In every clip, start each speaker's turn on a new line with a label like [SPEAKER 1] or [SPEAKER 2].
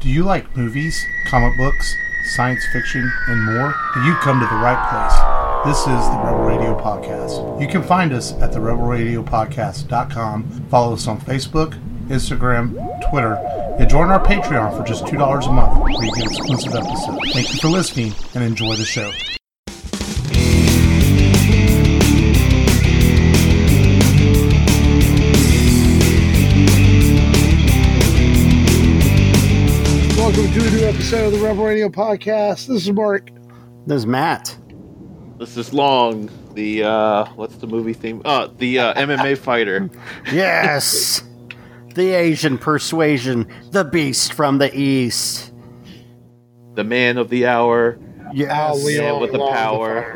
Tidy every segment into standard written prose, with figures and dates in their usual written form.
[SPEAKER 1] Do you like movies, comic books, science fiction, and more? Then you've come to the right place. This is the Rebel Radio Podcast. You can find us at therebelradiopodcast.com. Follow us on Facebook, Instagram, Twitter, and join our Patreon for just $2 a month where you get exclusive episodes. Thank you for listening and enjoy the show.
[SPEAKER 2] Welcome to a new episode of the Rebel Radio Podcast. This is Mark.
[SPEAKER 3] This is Matt.
[SPEAKER 4] This is Long. The what's the movie theme? The MMA fighter.
[SPEAKER 3] Yes, the Asian persuasion, the beast from the east,
[SPEAKER 4] The man of the hour.
[SPEAKER 3] Yes,
[SPEAKER 4] Man with the power.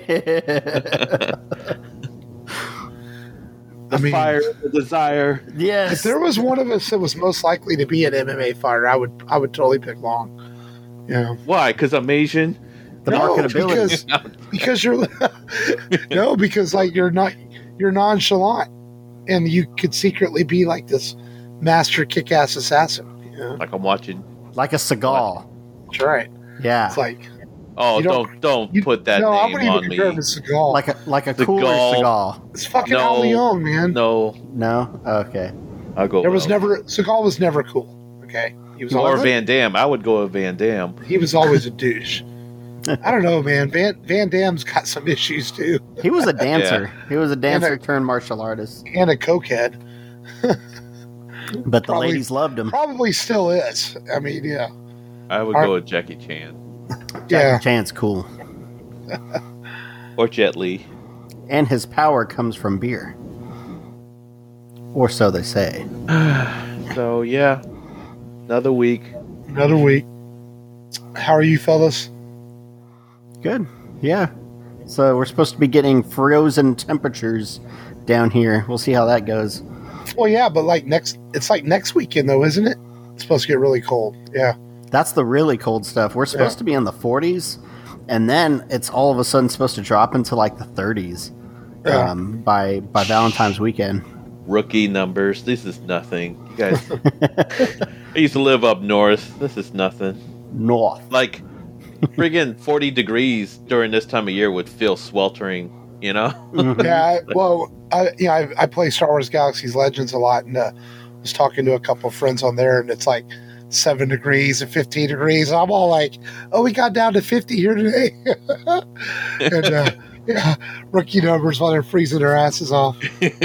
[SPEAKER 4] The fire, the desire.
[SPEAKER 3] Yes.
[SPEAKER 2] If there was one of us that was most likely to be an MMA fighter, I would totally pick Long. Yeah.
[SPEAKER 4] Why? Because I'm Asian.
[SPEAKER 3] The marketability.
[SPEAKER 2] Because you're no, because like you're nonchalant, and you could secretly be like this master kick-ass assassin. Yeah.
[SPEAKER 4] Like I'm watching.
[SPEAKER 3] Like a Seagal.
[SPEAKER 2] That's right.
[SPEAKER 3] Yeah.
[SPEAKER 2] It's like
[SPEAKER 4] Oh, don't put that
[SPEAKER 2] I
[SPEAKER 4] name
[SPEAKER 2] wouldn't
[SPEAKER 4] on
[SPEAKER 2] even
[SPEAKER 4] me.
[SPEAKER 2] compare him to Seagal.
[SPEAKER 3] like a cooler Seagal.
[SPEAKER 2] It's fucking
[SPEAKER 4] No.
[SPEAKER 2] Al Leon, man.
[SPEAKER 4] No,
[SPEAKER 3] No? Okay.
[SPEAKER 4] I'll go.
[SPEAKER 2] Seagal was never cool. Okay, he was
[SPEAKER 4] Or
[SPEAKER 2] always
[SPEAKER 4] Van Damme. I would go with Van Damme.
[SPEAKER 2] he was always a douche. I don't know, man. Van Damme's got some issues too,
[SPEAKER 3] He was a dancer.
[SPEAKER 4] Yeah.
[SPEAKER 3] He was a dancer
[SPEAKER 2] And
[SPEAKER 3] turned martial artist.
[SPEAKER 2] and a cokehead.
[SPEAKER 3] But the
[SPEAKER 2] Probably-
[SPEAKER 3] ladies loved him.
[SPEAKER 2] Probably still is. I mean, yeah,
[SPEAKER 4] I would go with Jackie Chan
[SPEAKER 2] yeah.
[SPEAKER 3] Jackie Chan's cool.
[SPEAKER 4] or Jet Li.
[SPEAKER 3] And his power comes from beer. Or so they say.
[SPEAKER 4] So yeah, another week.
[SPEAKER 2] Another week. How are you, fellas?
[SPEAKER 3] Good. Yeah. So we're supposed to be getting frozen temperatures down here. We'll see how that goes.
[SPEAKER 2] Well, yeah, but it's like next weekend though, isn't it? It's supposed to get really cold. Yeah.
[SPEAKER 3] That's the really cold stuff. We're supposed to be in the 40s, and then it's all of a sudden supposed to drop into like the 30s
[SPEAKER 2] Yeah.
[SPEAKER 3] by Valentine's weekend.
[SPEAKER 4] Rookie numbers. This is nothing. You guys. I used to live up north. This is nothing.
[SPEAKER 3] North.
[SPEAKER 4] Like, friggin' 40 degrees during this time of year would feel sweltering, you know?
[SPEAKER 2] Yeah. I play Star Wars Galaxy's Legends a lot, and was talking to a couple of friends on there, and it's like 7 degrees and 15 degrees. I'm all like, oh, we got down to 50 here today. And yeah, rookie numbers while they're freezing their asses off.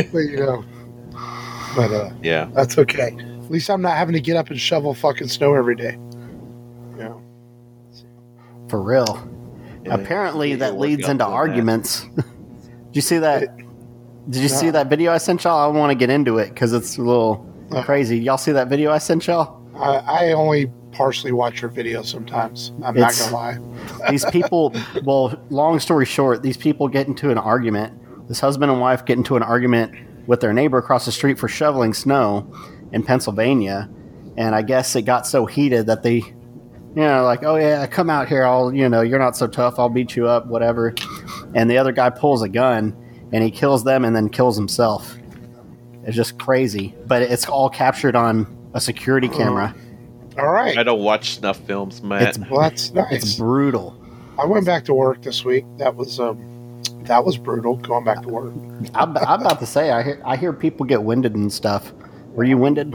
[SPEAKER 2] But
[SPEAKER 4] Yeah.
[SPEAKER 2] that's okay. At least I'm not having to get up and shovel fucking snow every day. Yeah.
[SPEAKER 3] For real.
[SPEAKER 4] Yeah.
[SPEAKER 3] Apparently
[SPEAKER 4] You're
[SPEAKER 3] that
[SPEAKER 4] working
[SPEAKER 3] leads
[SPEAKER 4] up
[SPEAKER 3] into
[SPEAKER 4] to that.
[SPEAKER 3] arguments. Did you see that? Did you see that video I sent y'all? I want to get into it because it's a little crazy. Y'all see that video I sent y'all?
[SPEAKER 2] I only partially watch your videos sometimes. I'm not
[SPEAKER 3] It's-
[SPEAKER 2] going to lie.
[SPEAKER 3] These people, well, long story short, these people get into an argument. This husband and wife get into an argument with their neighbor across the street for shoveling snow in Pennsylvania. And I guess it got so heated that they, like, oh yeah, come out here. You're not so tough. I'll beat you up, whatever. And the other guy pulls a gun and he kills them and then kills himself. It's just crazy. But it's all captured on a security camera.
[SPEAKER 2] All right.
[SPEAKER 4] I don't watch snuff films, Matt.
[SPEAKER 2] Well, that's nice.
[SPEAKER 3] It's brutal.
[SPEAKER 2] I went back to work this week. That was brutal. Going back to work.
[SPEAKER 3] I'm about to say, I hear people get winded and stuff. Were you winded?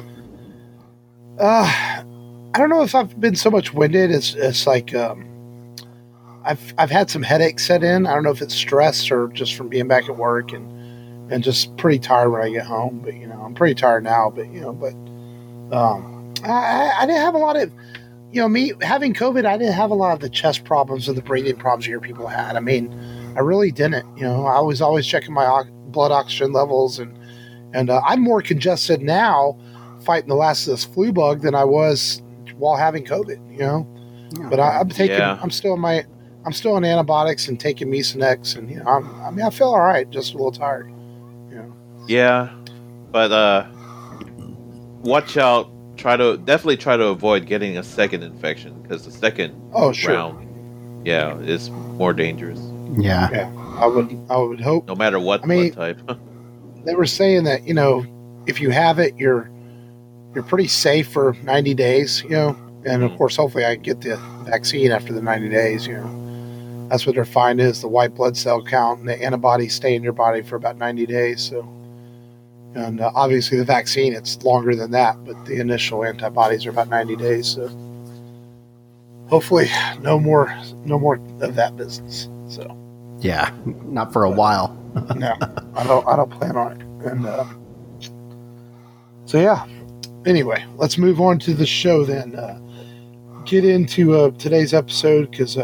[SPEAKER 2] I don't know if I've been so much winded. It's like I've had some headaches set in. I don't know if it's stress or just from being back at work and just pretty tired when I get home. But I'm pretty tired now. But I didn't have a lot of. Me having COVID, I didn't have a lot of the chest problems or the breathing problems you hear people had. I mean, I really didn't. I was always checking my blood oxygen levels, and I'm more congested now fighting the last of this flu bug than I was while having COVID. But I'm taking.
[SPEAKER 4] Yeah.
[SPEAKER 2] I'm still on antibiotics and taking Mucinex, and I feel all right. Just a little tired.
[SPEAKER 4] Yeah, but watch out. Definitely try to avoid getting a second infection because the second round, is more dangerous.
[SPEAKER 3] Yeah.
[SPEAKER 2] Yeah, I would hope.
[SPEAKER 4] No matter what blood type.
[SPEAKER 2] They were saying that, if you have it, you're pretty safe for 90 days, And of course, hopefully I get the vaccine after the 90 days, That's what their find is, the white blood cell count, and the antibodies stay in your body for about 90 days. So, and obviously the vaccine, it's longer than that, but the initial antibodies are about 90 days. So hopefully no more of that business. So
[SPEAKER 3] yeah, not for a while.
[SPEAKER 2] No, I don't plan on it. And so yeah. Anyway, let's move on to the show then. Get into today's episode because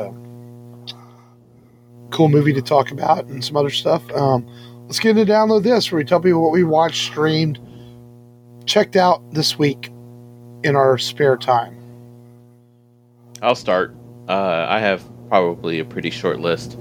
[SPEAKER 2] cool movie to talk about and some other stuff. Let's get into Download This, where we tell people what we watched, streamed, checked out this week in our spare time.
[SPEAKER 4] I'll start. I have probably a pretty short list.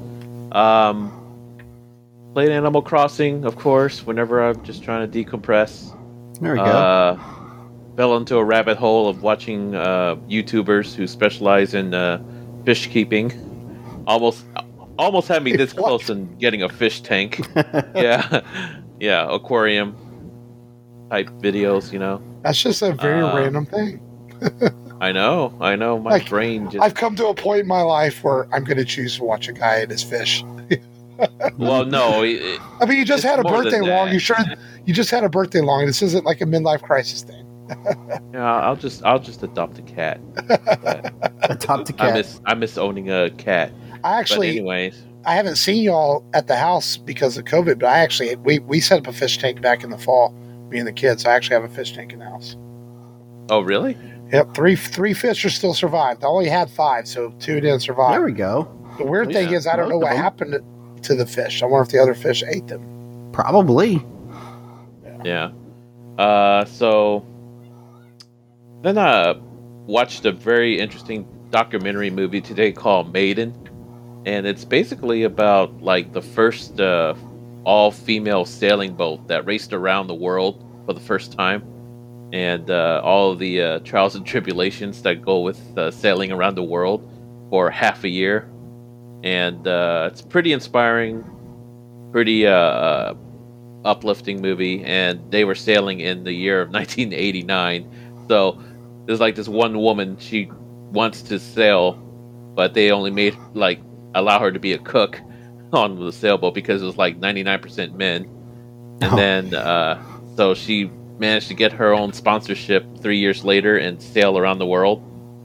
[SPEAKER 4] Played Animal Crossing, of course, whenever I'm just trying to decompress.
[SPEAKER 3] There we go.
[SPEAKER 4] Fell into a rabbit hole of watching YouTubers who specialize in fish keeping. Almost had me this close in getting a fish tank. Yeah, aquarium type videos.
[SPEAKER 2] That's just a very random thing.
[SPEAKER 4] I know. My brain just.
[SPEAKER 2] I've come to a point in my life where I'm going to choose to watch a guy and his fish.
[SPEAKER 4] Well, no.
[SPEAKER 2] I mean, you just had a birthday long. You just had a birthday long. This isn't like a midlife crisis thing.
[SPEAKER 4] Yeah, I'll just adopt a cat.
[SPEAKER 3] Adopt a cat.
[SPEAKER 4] I miss owning a cat. Anyways,
[SPEAKER 2] I haven't seen y'all at the house because of COVID, but we set up a fish tank back in the fall, me and the kids. I actually have a fish tank in the house.
[SPEAKER 4] Oh, really?
[SPEAKER 2] Yep, three fish are still survived. I only had 5, so 2 didn't survive.
[SPEAKER 3] There we go.
[SPEAKER 2] The weird thing is I don't know what happened to the fish. I wonder if the other fish ate them.
[SPEAKER 3] Probably.
[SPEAKER 4] Yeah. So then I watched a very interesting documentary movie today called Maiden, and it's basically about like the first all-female sailing boat that raced around the world for the first time, and all of the trials and tribulations that go with sailing around the world for half a year. And it's pretty inspiring, pretty uplifting movie. And they were sailing in the year of 1989. So there's like this one woman, she wants to sail, but they only allow her to be a cook on the sailboat because it was like 99% men. And then so she managed to get her own sponsorship 3 years later and sail around the world.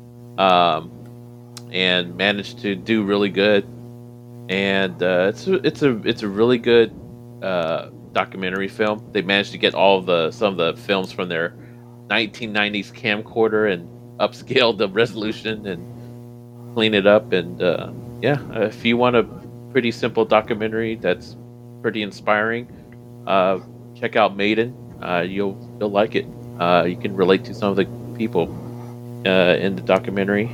[SPEAKER 4] And managed to do really good, and it's a really good documentary film. They managed to get some of the films from their 1990s camcorder and upscale the resolution and clean it up. And if you want a pretty simple documentary that's pretty inspiring, check out Maiden. You'll like it. You can relate to some of the people in the documentary.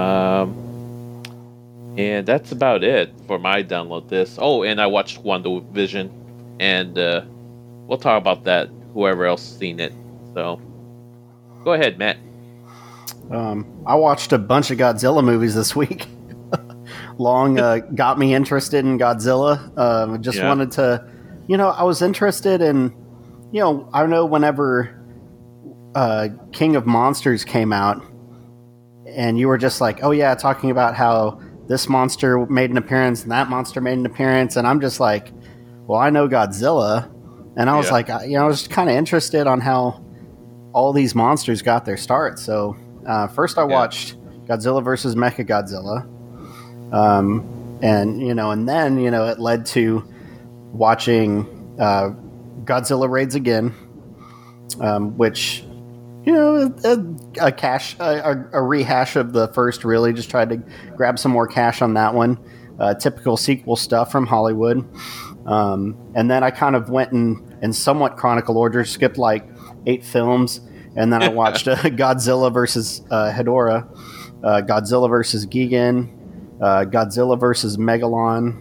[SPEAKER 4] And that's about it for my Download This. Oh, and I watched WandaVision, and we'll talk about that, whoever else seen it. So, go ahead, Matt.
[SPEAKER 3] I watched a bunch of Godzilla movies this week. Long got me interested in Godzilla. Wanted to, I was interested in, I know whenever King of Monsters came out, and you were just like, oh yeah, talking about how this monster made an appearance and that monster made an appearance. And I'm just like, well, I know Godzilla. And I was like, I was kind of interested on how all these monsters got their start. So first I watched Godzilla vs. Mechagodzilla. And then, it led to watching Godzilla Raids Again, which... a rehash of the first, really. Just tried to grab some more cash on that one. Typical sequel stuff from Hollywood. And then I kind of went in somewhat chronicle order, skipped like 8 films, and then I watched Godzilla versus Hedorah, Godzilla versus Gigan, Godzilla versus Megalon,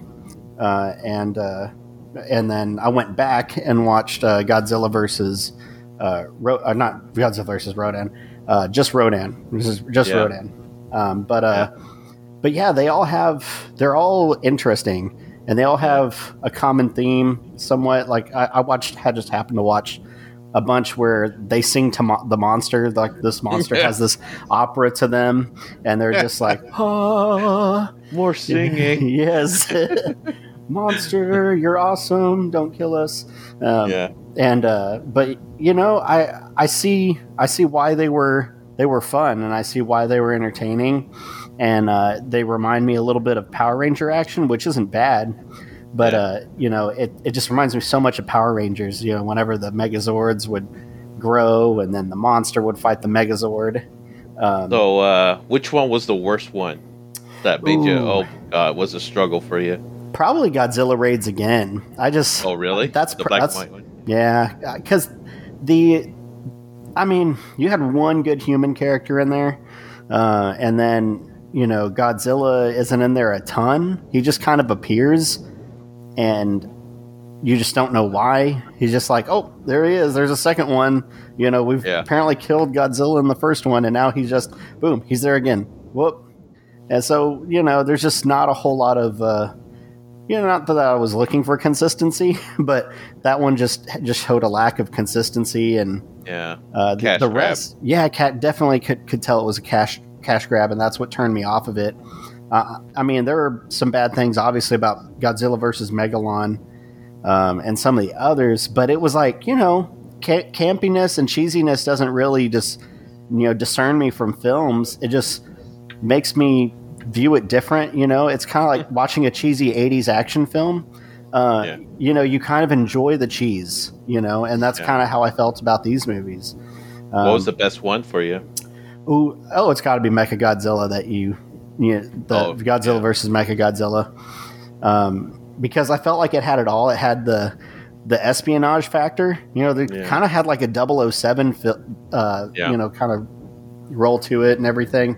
[SPEAKER 3] and then I went back and watched Godzilla versus... not Godzilla versus Rodan, just Rodan. This is just Rodan. But yeah, they're all interesting, and they all have a common theme somewhat. Like I just happened to watch a bunch where they sing to the monster. Like this monster has this opera to them, and they're just like, ah,
[SPEAKER 4] more singing.
[SPEAKER 3] Yes, monster, you're awesome. Don't kill us. And but I see why they were fun, and I see why they were entertaining, and they remind me a little bit of Power Ranger action, which isn't bad. But, it just reminds me so much of Power Rangers, whenever the Megazords would grow and then the monster would fight the Megazord.
[SPEAKER 4] So which one was the worst one that made you, was a struggle for you?
[SPEAKER 3] Probably Godzilla Raids Again.
[SPEAKER 4] Oh, really?
[SPEAKER 3] That's
[SPEAKER 4] the black and white one?
[SPEAKER 3] Yeah, because you had one good human character in there, and then, Godzilla isn't in there a ton. He just kind of appears. And you just don't know why. He's just like, oh, there he is. There's a second one. We've apparently killed Godzilla in the first one, and now he's just, boom, he's there again. Whoop. And so, there's just not a whole lot of, not that I was looking for consistency, but that one just showed a lack of consistency. And the rest, definitely could tell it was a cash grab, and that's what turned me off of it. There are some bad things, obviously, about Godzilla versus Megalon and some of the others, but it was like, campiness and cheesiness doesn't really just, discern me from films. It just makes me view it different. It's kind of like watching a cheesy 80s action film. You kind of enjoy the cheese, and that's kind of how I felt about these movies.
[SPEAKER 4] What was the best one for you?
[SPEAKER 3] It's got to be Mechagodzilla Godzilla versus Mechagodzilla, because I felt like it had it all. It had the espionage factor. They kind of had like a 007 kind of roll to it and everything.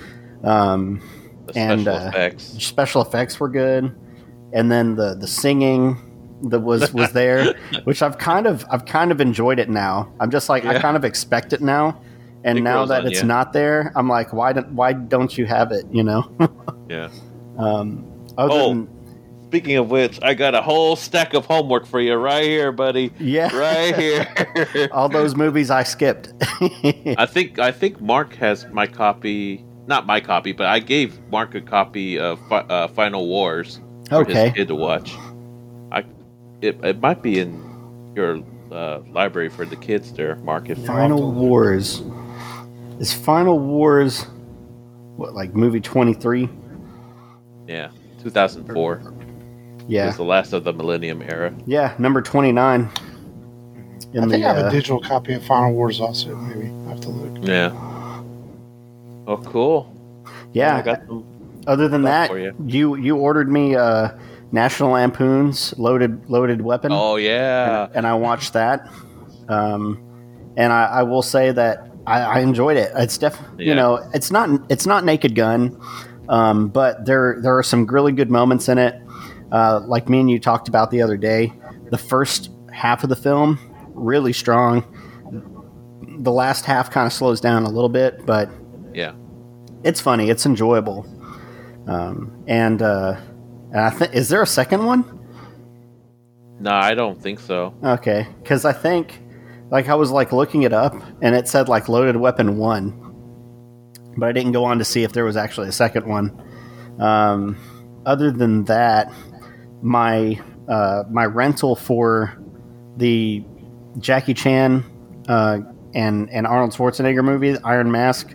[SPEAKER 3] Special effects were good, and then the singing that was there, which I've kind of enjoyed it now. I'm just like I kind of expect it now. And now that it's not there, I'm like, why don't you have it?
[SPEAKER 4] Yeah. Speaking of which, I got a whole stack of homework for you right here, buddy.
[SPEAKER 3] Yeah,
[SPEAKER 4] right here.
[SPEAKER 3] All those movies I skipped.
[SPEAKER 4] I think Mark has my copy. Not my copy, but I gave Mark a copy of Final Wars for his kid to watch. It might be in your library for the kids there, Mark.
[SPEAKER 3] Final Wars. Is Final Wars like movie 23?
[SPEAKER 4] Yeah, 2004.
[SPEAKER 3] Yeah,
[SPEAKER 4] it was the last of the Millennium era.
[SPEAKER 3] Yeah, number 29.
[SPEAKER 2] I think I have a digital copy of Final Wars also. Maybe I have to look.
[SPEAKER 4] Yeah. Oh, cool.
[SPEAKER 3] Yeah.
[SPEAKER 4] I got some
[SPEAKER 3] other than that, you ordered me National Lampoon's Loaded Weapon.
[SPEAKER 4] Oh yeah,
[SPEAKER 3] and I watched that. And I will say that I enjoyed it. It's definitely it's not Naked Gun, but there are some really good moments in it. Like me and you talked about the other day, the first half of the film really strong. The last half kind of slows down a little bit, but it's funny. It's enjoyable. And I think, is there a second one?
[SPEAKER 4] No, I don't think so.
[SPEAKER 3] Okay, because I think, I was looking it up, and it said Loaded Weapon 1, but I didn't go on to see if there was actually a second one. Other than that, my rental for the Jackie Chan and Arnold Schwarzenegger movie, Iron Mask,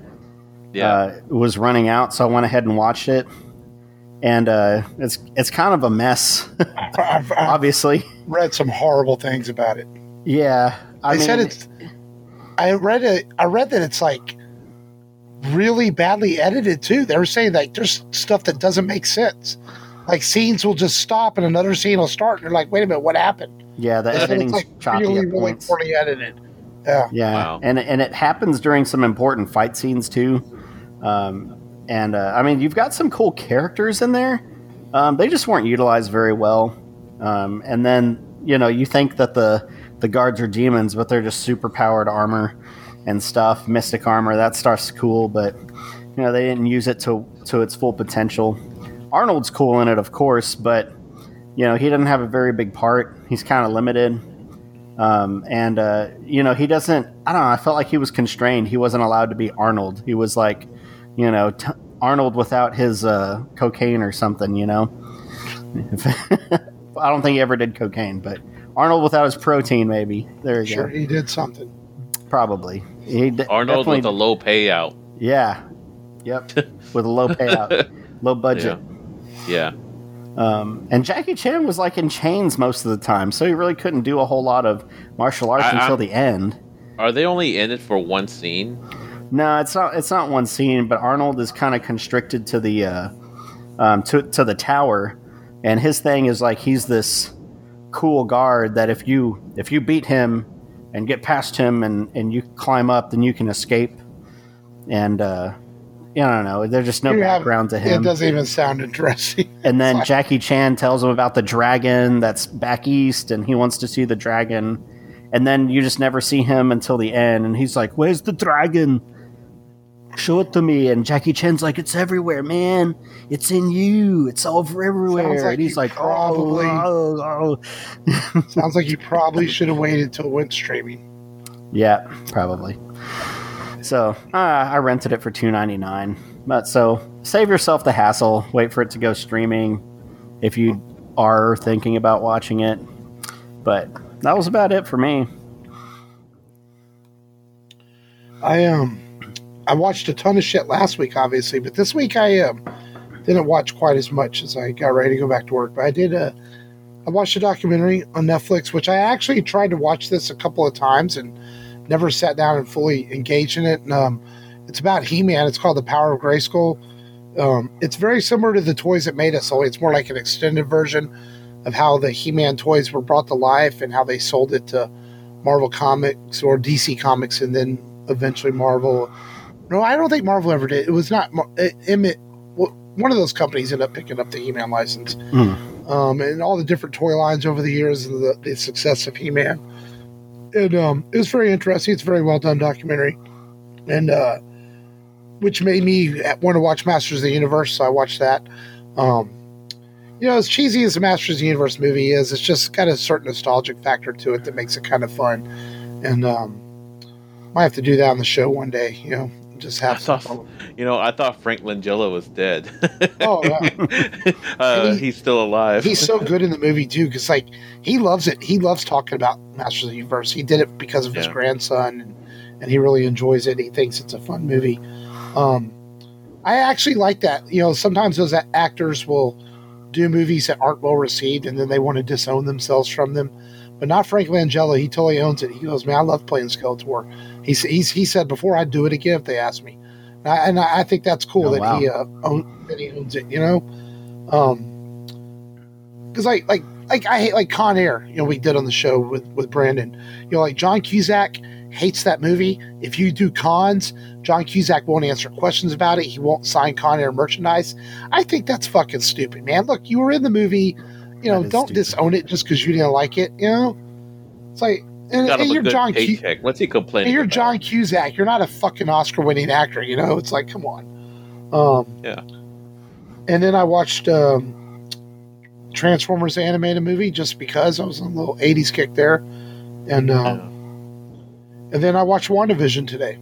[SPEAKER 3] was running out, so I went ahead and watched it. And it's kind of a mess, obviously.
[SPEAKER 2] Read some horrible things about it.
[SPEAKER 3] Yeah,
[SPEAKER 2] I read that it's really badly edited too. They were saying there's stuff that doesn't make sense. Scenes will just stop and another scene will start, and they're like, "Wait a minute, what happened?"
[SPEAKER 3] Yeah, the editing's choppy
[SPEAKER 2] really,
[SPEAKER 3] at points.
[SPEAKER 2] Really poorly edited. Yeah,
[SPEAKER 3] yeah, wow. and it happens during some important fight scenes too. You've got some cool characters in there. They just weren't utilized very well. And then, you think that the guards are demons, but they're just super powered armor and stuff, mystic armor. That stuff's cool, but, they didn't use it to its full potential. Arnold's cool in it, of course, but, he didn't have a very big part. He's kind of limited. He doesn't. I don't know. I felt like he was constrained. He wasn't allowed to be Arnold. He was like, Arnold without his cocaine or something. I don't think he ever did cocaine, but Arnold without his protein, maybe. There you go.
[SPEAKER 2] Sure, he did something.
[SPEAKER 3] Probably.
[SPEAKER 4] Arnold with a low payout.
[SPEAKER 3] Yeah. Yep. With a low payout, low budget.
[SPEAKER 4] Yeah.
[SPEAKER 3] And Jackie Chan was like in chains most of the time, so he really couldn't do a whole lot of martial arts until the end.
[SPEAKER 4] Are they only in it for one scene?
[SPEAKER 3] No, it's not. It's not one scene, but Arnold is kind of constricted to the to the tower, and his thing is like he's this cool guard that if you beat him and get past him and you climb up, then you can escape. And I don't know. There's just no background to him.
[SPEAKER 2] It doesn't even sound interesting.
[SPEAKER 3] And then Jackie Chan tells him about the dragon that's back east, and he wants to see the dragon. And then you just never see him until the end, and he's like, "Where's the dragon? Show it to me." And Jackie Chan's like, "It's everywhere, man. It's in you. It's all over everywhere."
[SPEAKER 2] Like
[SPEAKER 3] and he's like,
[SPEAKER 2] probably. Sounds like you probably should have waited till it went streaming.
[SPEAKER 3] Yeah, probably. So I rented it for $2.99. But so save yourself the hassle. Wait for it to go streaming if you are thinking about watching it. But that was about it for me.
[SPEAKER 2] I watched a ton of shit last week, obviously, but this week I didn't watch quite as much as I got ready to go back to work. But I did. I watched a documentary on Netflix, which I actually tried to watch this a couple of times and never sat down and fully engaged in it. And, it's about He-Man. It's called The Power of Grayskull. It's very similar to the toys that made us, only it's more like an extended version of how the He-Man toys were brought to life and how they sold it to Marvel Comics or DC Comics and then eventually Marvel. No, I don't think Marvel ever did. It was not Emmett. One of those companies ended up picking up the He-Man license. And all the different toy lines over the years and the success of He-Man. And it was very interesting. It's a very well done documentary. And which made me want to watch Masters of the Universe, so I watched that. As cheesy as the Masters of the Universe movie is, it's just got a certain nostalgic factor to it that makes it kind of fun. And might have to do that on the show one day, just have some.
[SPEAKER 4] I thought Frank Langella was dead.
[SPEAKER 2] Oh, yeah.
[SPEAKER 4] He's still alive.
[SPEAKER 2] He's so good in the movie, too, because, he loves it. He loves talking about Masters of the Universe. He did it because of his grandson, and he really enjoys it. He thinks it's a fun movie. I actually like that. Sometimes those actors will do movies that aren't well received, and then they want to disown themselves from them. But not Frank Langella. He totally owns it. He goes, "Man, I love playing Skeletor." He said before, "I'd do it again if they asked me." And I think that's cool that he owns it. Because I hate Con Air. We did on the show with Brandon. John Cusack hates that movie. If you do cons, John Cusack won't answer questions about it. He won't sign Con Air merchandise. I think that's fucking stupid, man. Look, you were in the movie. Don't disown it just because you didn't like it. It's like, and you're John Cusack.
[SPEAKER 4] What's he complaining?
[SPEAKER 2] And you're about? John Cusack. You're not a fucking Oscar-winning actor. It's like, come on.
[SPEAKER 4] Yeah. And
[SPEAKER 2] then I watched Transformers animated movie just because I was on a little 80s kick there, and then I watched WandaVision today.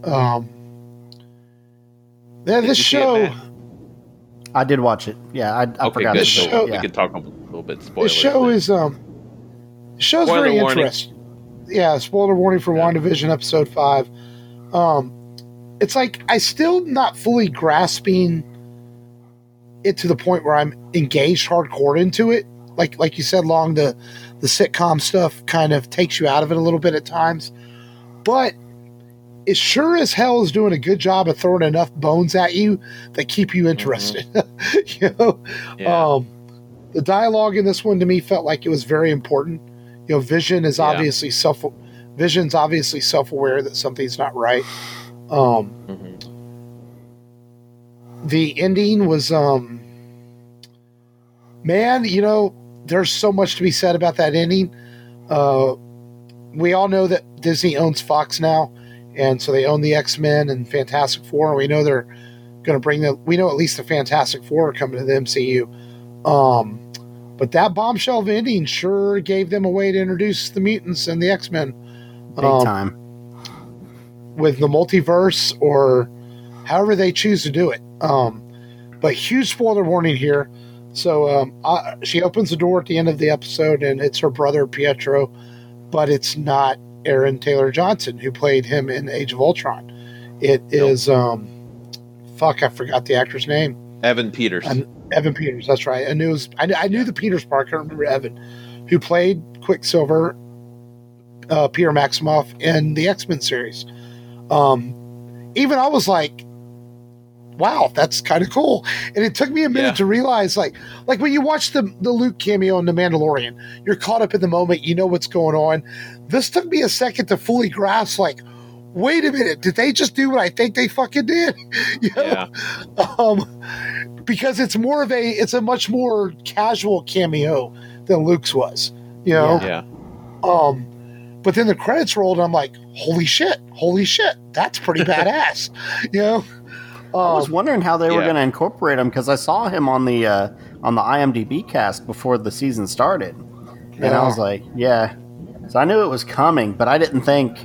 [SPEAKER 2] This show.
[SPEAKER 3] I did watch it. Yeah, I forgot.
[SPEAKER 4] Good.
[SPEAKER 3] So
[SPEAKER 4] we can talk a little bit.
[SPEAKER 2] The show is show's
[SPEAKER 4] spoiler
[SPEAKER 2] very
[SPEAKER 4] warning.
[SPEAKER 2] interesting. Yeah, spoiler warning for WandaVision episode 5. It's like I still not fully grasping it to the point where I'm engaged hardcore into it. Like you said, Long, the sitcom stuff kind of takes you out of it a little bit at times, but it sure as hell is doing a good job of throwing enough bones at you that keep you interested. The dialogue in this one to me felt like it was very important. Vision is obviously Vision's obviously self-aware that something's not right. The ending was, man, there's so much to be said about that ending. We all know that Disney owns Fox now, and so they own the X-Men and Fantastic Four, and we know they're going to we know at least the Fantastic Four are coming to the MCU. But that bombshell ending sure gave them a way to introduce the mutants and the X-Men.
[SPEAKER 3] Big time.
[SPEAKER 2] With the multiverse or however they choose to do it. But huge spoiler warning here. So she opens the door at the end of the episode, and it's her brother Pietro, but it's not Aaron Taylor Johnson, who played him in Age of Ultron. It is, I forgot the actor's name.
[SPEAKER 4] Evan Peters.
[SPEAKER 2] Evan Peters, that's right. I knew the Peters part. I can't remember Evan, who played Quicksilver, Peter Maximoff in the X-Men series. Even I was like, wow, that's kind of cool. And it took me a minute to realize, like when you watch the Luke cameo in The Mandalorian, you're caught up in the moment, you know what's going on. This took me a second to fully grasp, like, wait a minute, did they just do what I think they fucking did? You know? Yeah. Because it's a much more casual cameo than Luke's was, you know?
[SPEAKER 4] Yeah.
[SPEAKER 2] But then the credits rolled, and I'm like, holy shit, that's pretty badass, you know?
[SPEAKER 3] I was wondering how they were going to incorporate him, because I saw him on the IMDb cast before the season started, and I was like, yeah. So I knew it was coming, but I didn't think,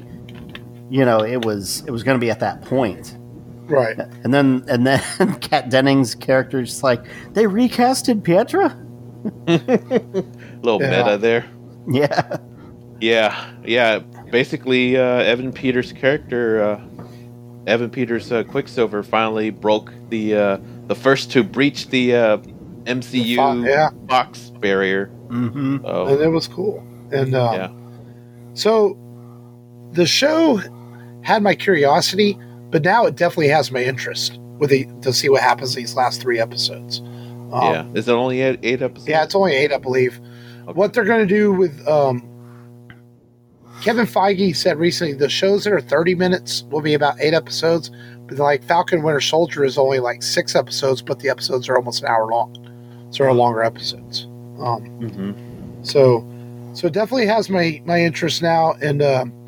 [SPEAKER 3] it was going to be at that point.
[SPEAKER 2] Right.
[SPEAKER 3] And then Kat Dennings' character is just like, they recasted Pietra?
[SPEAKER 4] Little meta there.
[SPEAKER 3] Yeah.
[SPEAKER 4] Yeah. Basically, Evan Peters' character, Evan Peters' Quicksilver, finally broke the first to breach the MCU box barrier.
[SPEAKER 3] Mm-hmm.
[SPEAKER 2] And it was cool. And so the show had my curiosity, but now it definitely has my interest to see what happens these last 3 episodes.
[SPEAKER 4] Is it only 8 episodes?
[SPEAKER 2] Yeah, it's only 8, I believe. Okay. What they're going to do with Kevin Feige said recently, the shows that are 30 minutes will be about 8 episodes, but like Falcon Winter Soldier is only like 6 episodes, but the episodes are almost an hour long. So they're longer episodes. So it definitely has my interest now. And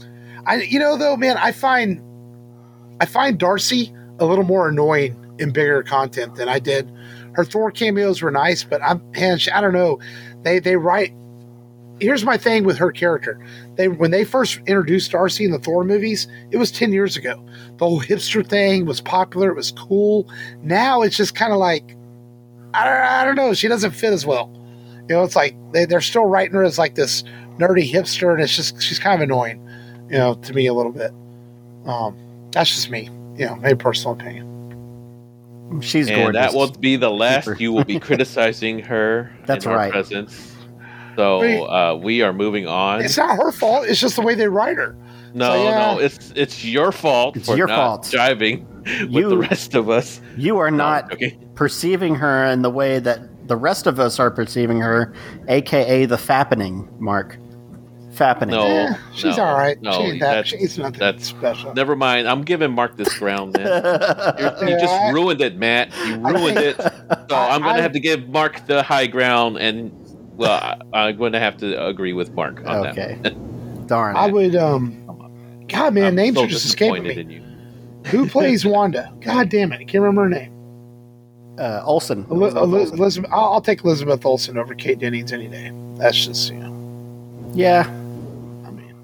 [SPEAKER 2] I find Darcy a little more annoying in bigger content than I did. Her Thor cameos were nice, but I don't know. They write. Here's my thing with her character. When they first introduced Darcy in the Thor movies, it was 10 years ago. The whole hipster thing was popular. It was cool. Now it's just kind of like, I don't know. She doesn't fit as well. It's like they're still writing her as like this nerdy hipster, and it's just, she's kind of annoying, to me a little bit. That's just me, my personal opinion.
[SPEAKER 3] She's
[SPEAKER 4] and
[SPEAKER 3] gorgeous.
[SPEAKER 4] That won't be the last you will be criticizing her.
[SPEAKER 3] That's
[SPEAKER 4] in our
[SPEAKER 3] right.
[SPEAKER 4] presence. So we are moving on.
[SPEAKER 2] It's not her fault. It's just the way they write her.
[SPEAKER 4] No, it's your fault for not jiving with the rest of us.
[SPEAKER 3] You are not perceiving her in the way that the rest of us are perceiving her, a.k.a. the fappening, Mark. Fappening.
[SPEAKER 2] No, she's all right.
[SPEAKER 4] No,
[SPEAKER 2] she's nothing special.
[SPEAKER 4] Never mind. I'm giving Mark this ground, man. You just ruined it, Matt. You ruined it. So I'm going to have to give Mark the high ground, and I'm going to have to agree with Mark on that.
[SPEAKER 3] Okay. Darn it.
[SPEAKER 2] I would, God, man, names are just escaping me. Who plays Wanda? God damn it. I can't remember her name.
[SPEAKER 3] Olsen.
[SPEAKER 2] Elizabeth. I'll take Elizabeth Olsen over Kate Dennings any day. That's just,
[SPEAKER 3] Yeah.
[SPEAKER 2] I mean,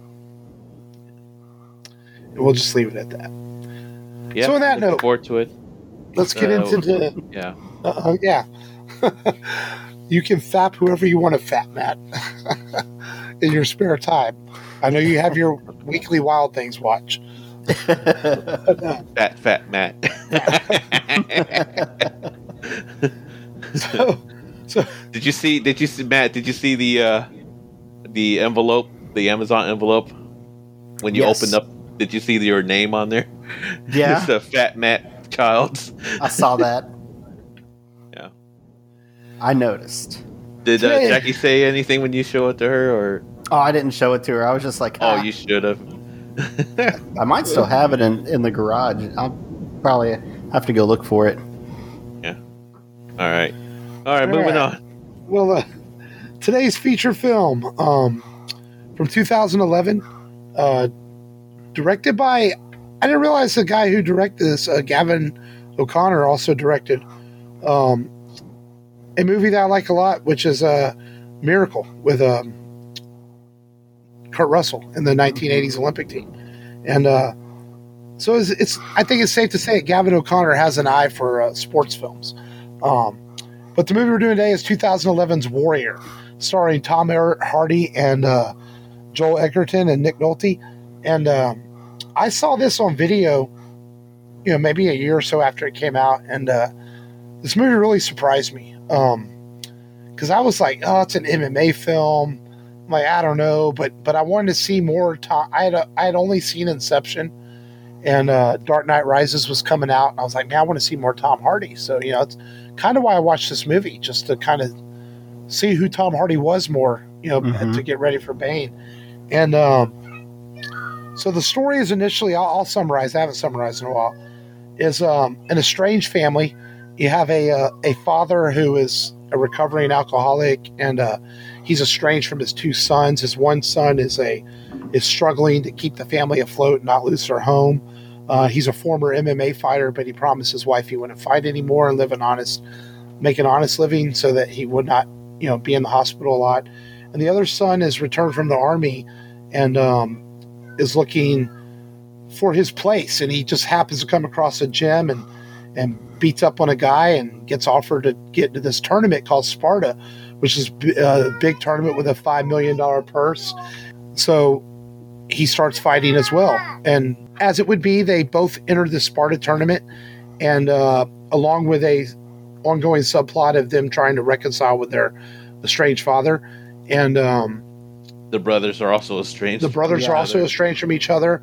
[SPEAKER 2] we'll just leave it at that.
[SPEAKER 4] Yeah,
[SPEAKER 2] so on that note,
[SPEAKER 4] forward to it.
[SPEAKER 2] Let's get into the You can fap whoever you want to fap, Matt, in your spare time. I know you have your weekly Wild Things watch.
[SPEAKER 4] Fat Matt.
[SPEAKER 2] So
[SPEAKER 4] did you see Matt? Did you see the envelope, the Amazon envelope, when you opened up? Did you see your name on there?
[SPEAKER 3] Yeah,
[SPEAKER 4] it's a Fat Matt Childs.
[SPEAKER 3] I saw that.
[SPEAKER 4] Yeah,
[SPEAKER 3] I noticed.
[SPEAKER 4] Did Jackie say anything when you show it to her, or?
[SPEAKER 3] Oh, I didn't show it to her. I was just like,
[SPEAKER 4] oh, you should have.
[SPEAKER 3] I might still have it in the garage. I'll probably have to go look for it.
[SPEAKER 4] Yeah. All right. Moving on.
[SPEAKER 2] Well, today's feature film from 2011, directed by, I didn't realize the guy who directed this, Gavin O'Connor, also directed. And a movie that I like a lot, which is Miracle with Kurt Russell in the 1980s Olympic team. And so I think it's safe to say Gavin O'Connor has an eye for sports films. But the movie we're doing today is 2011's Warrior, starring Tom Hardy and Joel Edgerton and Nick Nolte. And I saw this on video, maybe a year or so after it came out. And this movie really surprised me. Because I was like, oh, it's an MMA film. I'm like, I don't know. But I wanted to see more. I had only seen Inception. And Dark Knight Rises was coming out. And I was like, man, I want to see more Tom Hardy. So, it's kind of why I watched this movie, just to kind of see who Tom Hardy was more, to get ready for Bane. And so the story is initially, I'll summarize. I haven't summarized in a while. Is an estranged family. You have a father who is a recovering alcoholic, and he's estranged from his two sons. His one son is struggling to keep the family afloat and not lose their home. He's a former MMA fighter, but he promised his wife he wouldn't fight anymore and make an honest living so that he would not, be in the hospital a lot. And the other son is returned from the army and is looking for his place. And he just happens to come across a gym and beats up on a guy and gets offered to get into this tournament called Sparta, which is a big tournament with a $5 million purse. So he starts fighting as well. And as it would be, they both entered the Sparta tournament, and along with a ongoing subplot of them trying to reconcile with their estranged father. And
[SPEAKER 4] the brothers are also estranged.
[SPEAKER 2] The brothers are also estranged from each other.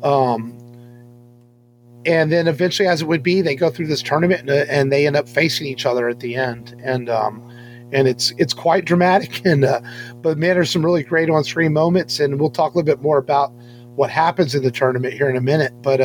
[SPEAKER 2] And then eventually, as it would be, they go through this tournament and they end up facing each other at the end. And it's quite dramatic. And but man, there's some really great on-screen moments, and we'll talk a little bit more about what happens in the tournament here in a minute. But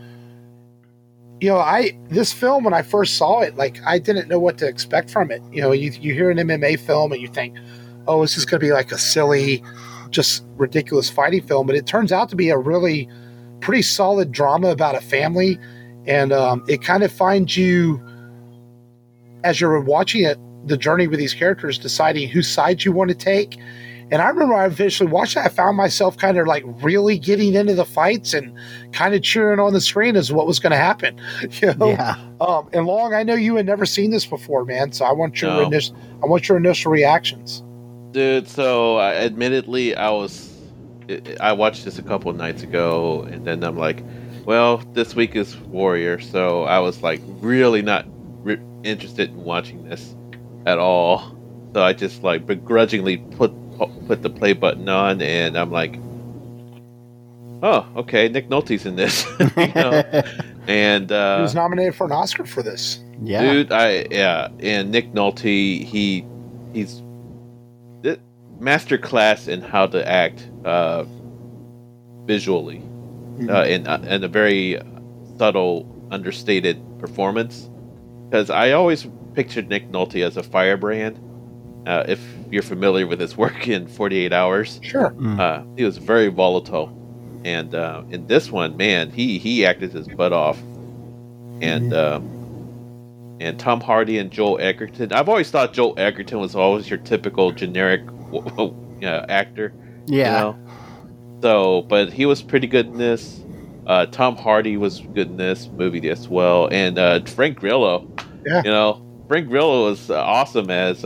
[SPEAKER 2] this film, when I first saw it, like, I didn't know what to expect from it. You hear an MMA film and you think, oh, this is going to be like a silly, just ridiculous fighting film. But it turns out to be a really pretty solid drama about a family. And it kind of finds you, as you're watching it, the journey with these characters, deciding whose side you want to take. And I remember I eventually watched it. I found myself kind of like really getting into the fights and kind of cheering on the screen as what was going to happen.
[SPEAKER 3] Yeah.
[SPEAKER 2] And Long, I know you had never seen this before, man. So I want your initial reactions.
[SPEAKER 4] Dude, so admittedly, I watched this a couple of nights ago, and then I'm like, well, this week is Warrior, so I was like really not interested in watching this at all. So I just like begrudgingly put the play button on, and I'm like, oh, okay, Nick Nolte's in this. And he
[SPEAKER 2] was nominated for an Oscar for this.
[SPEAKER 3] Yeah,
[SPEAKER 4] dude, and Nick Nolte, he's master class in how to act visually, in a very subtle, understated performance. Because I always pictured Nick Nolte as a firebrand. If you're familiar with his work in 48 Hours,
[SPEAKER 2] sure.
[SPEAKER 4] He was very volatile, and in this one, man, he acted his butt off, and Tom Hardy and Joel Edgerton. I've always thought Joel Edgerton was always your typical generic actor.
[SPEAKER 3] Yeah.
[SPEAKER 4] So, but he was pretty good in this. Tom Hardy was good in this movie as well, and Frank Grillo.
[SPEAKER 2] Yeah.
[SPEAKER 4] Frank Grillo was awesome as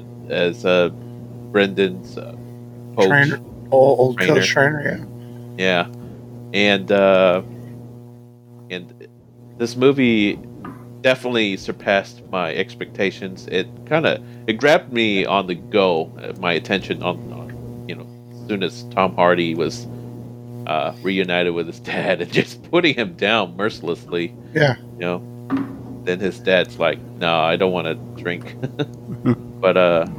[SPEAKER 4] Brendan's coach,
[SPEAKER 2] trainer, old coach trainer.
[SPEAKER 4] Yeah, and this movie definitely surpassed my expectations. It grabbed me on the go, my attention on as soon as Tom Hardy was reunited with his dad and just putting him down mercilessly.
[SPEAKER 2] Yeah.
[SPEAKER 4] Then his dad's like, no, I don't want to drink. But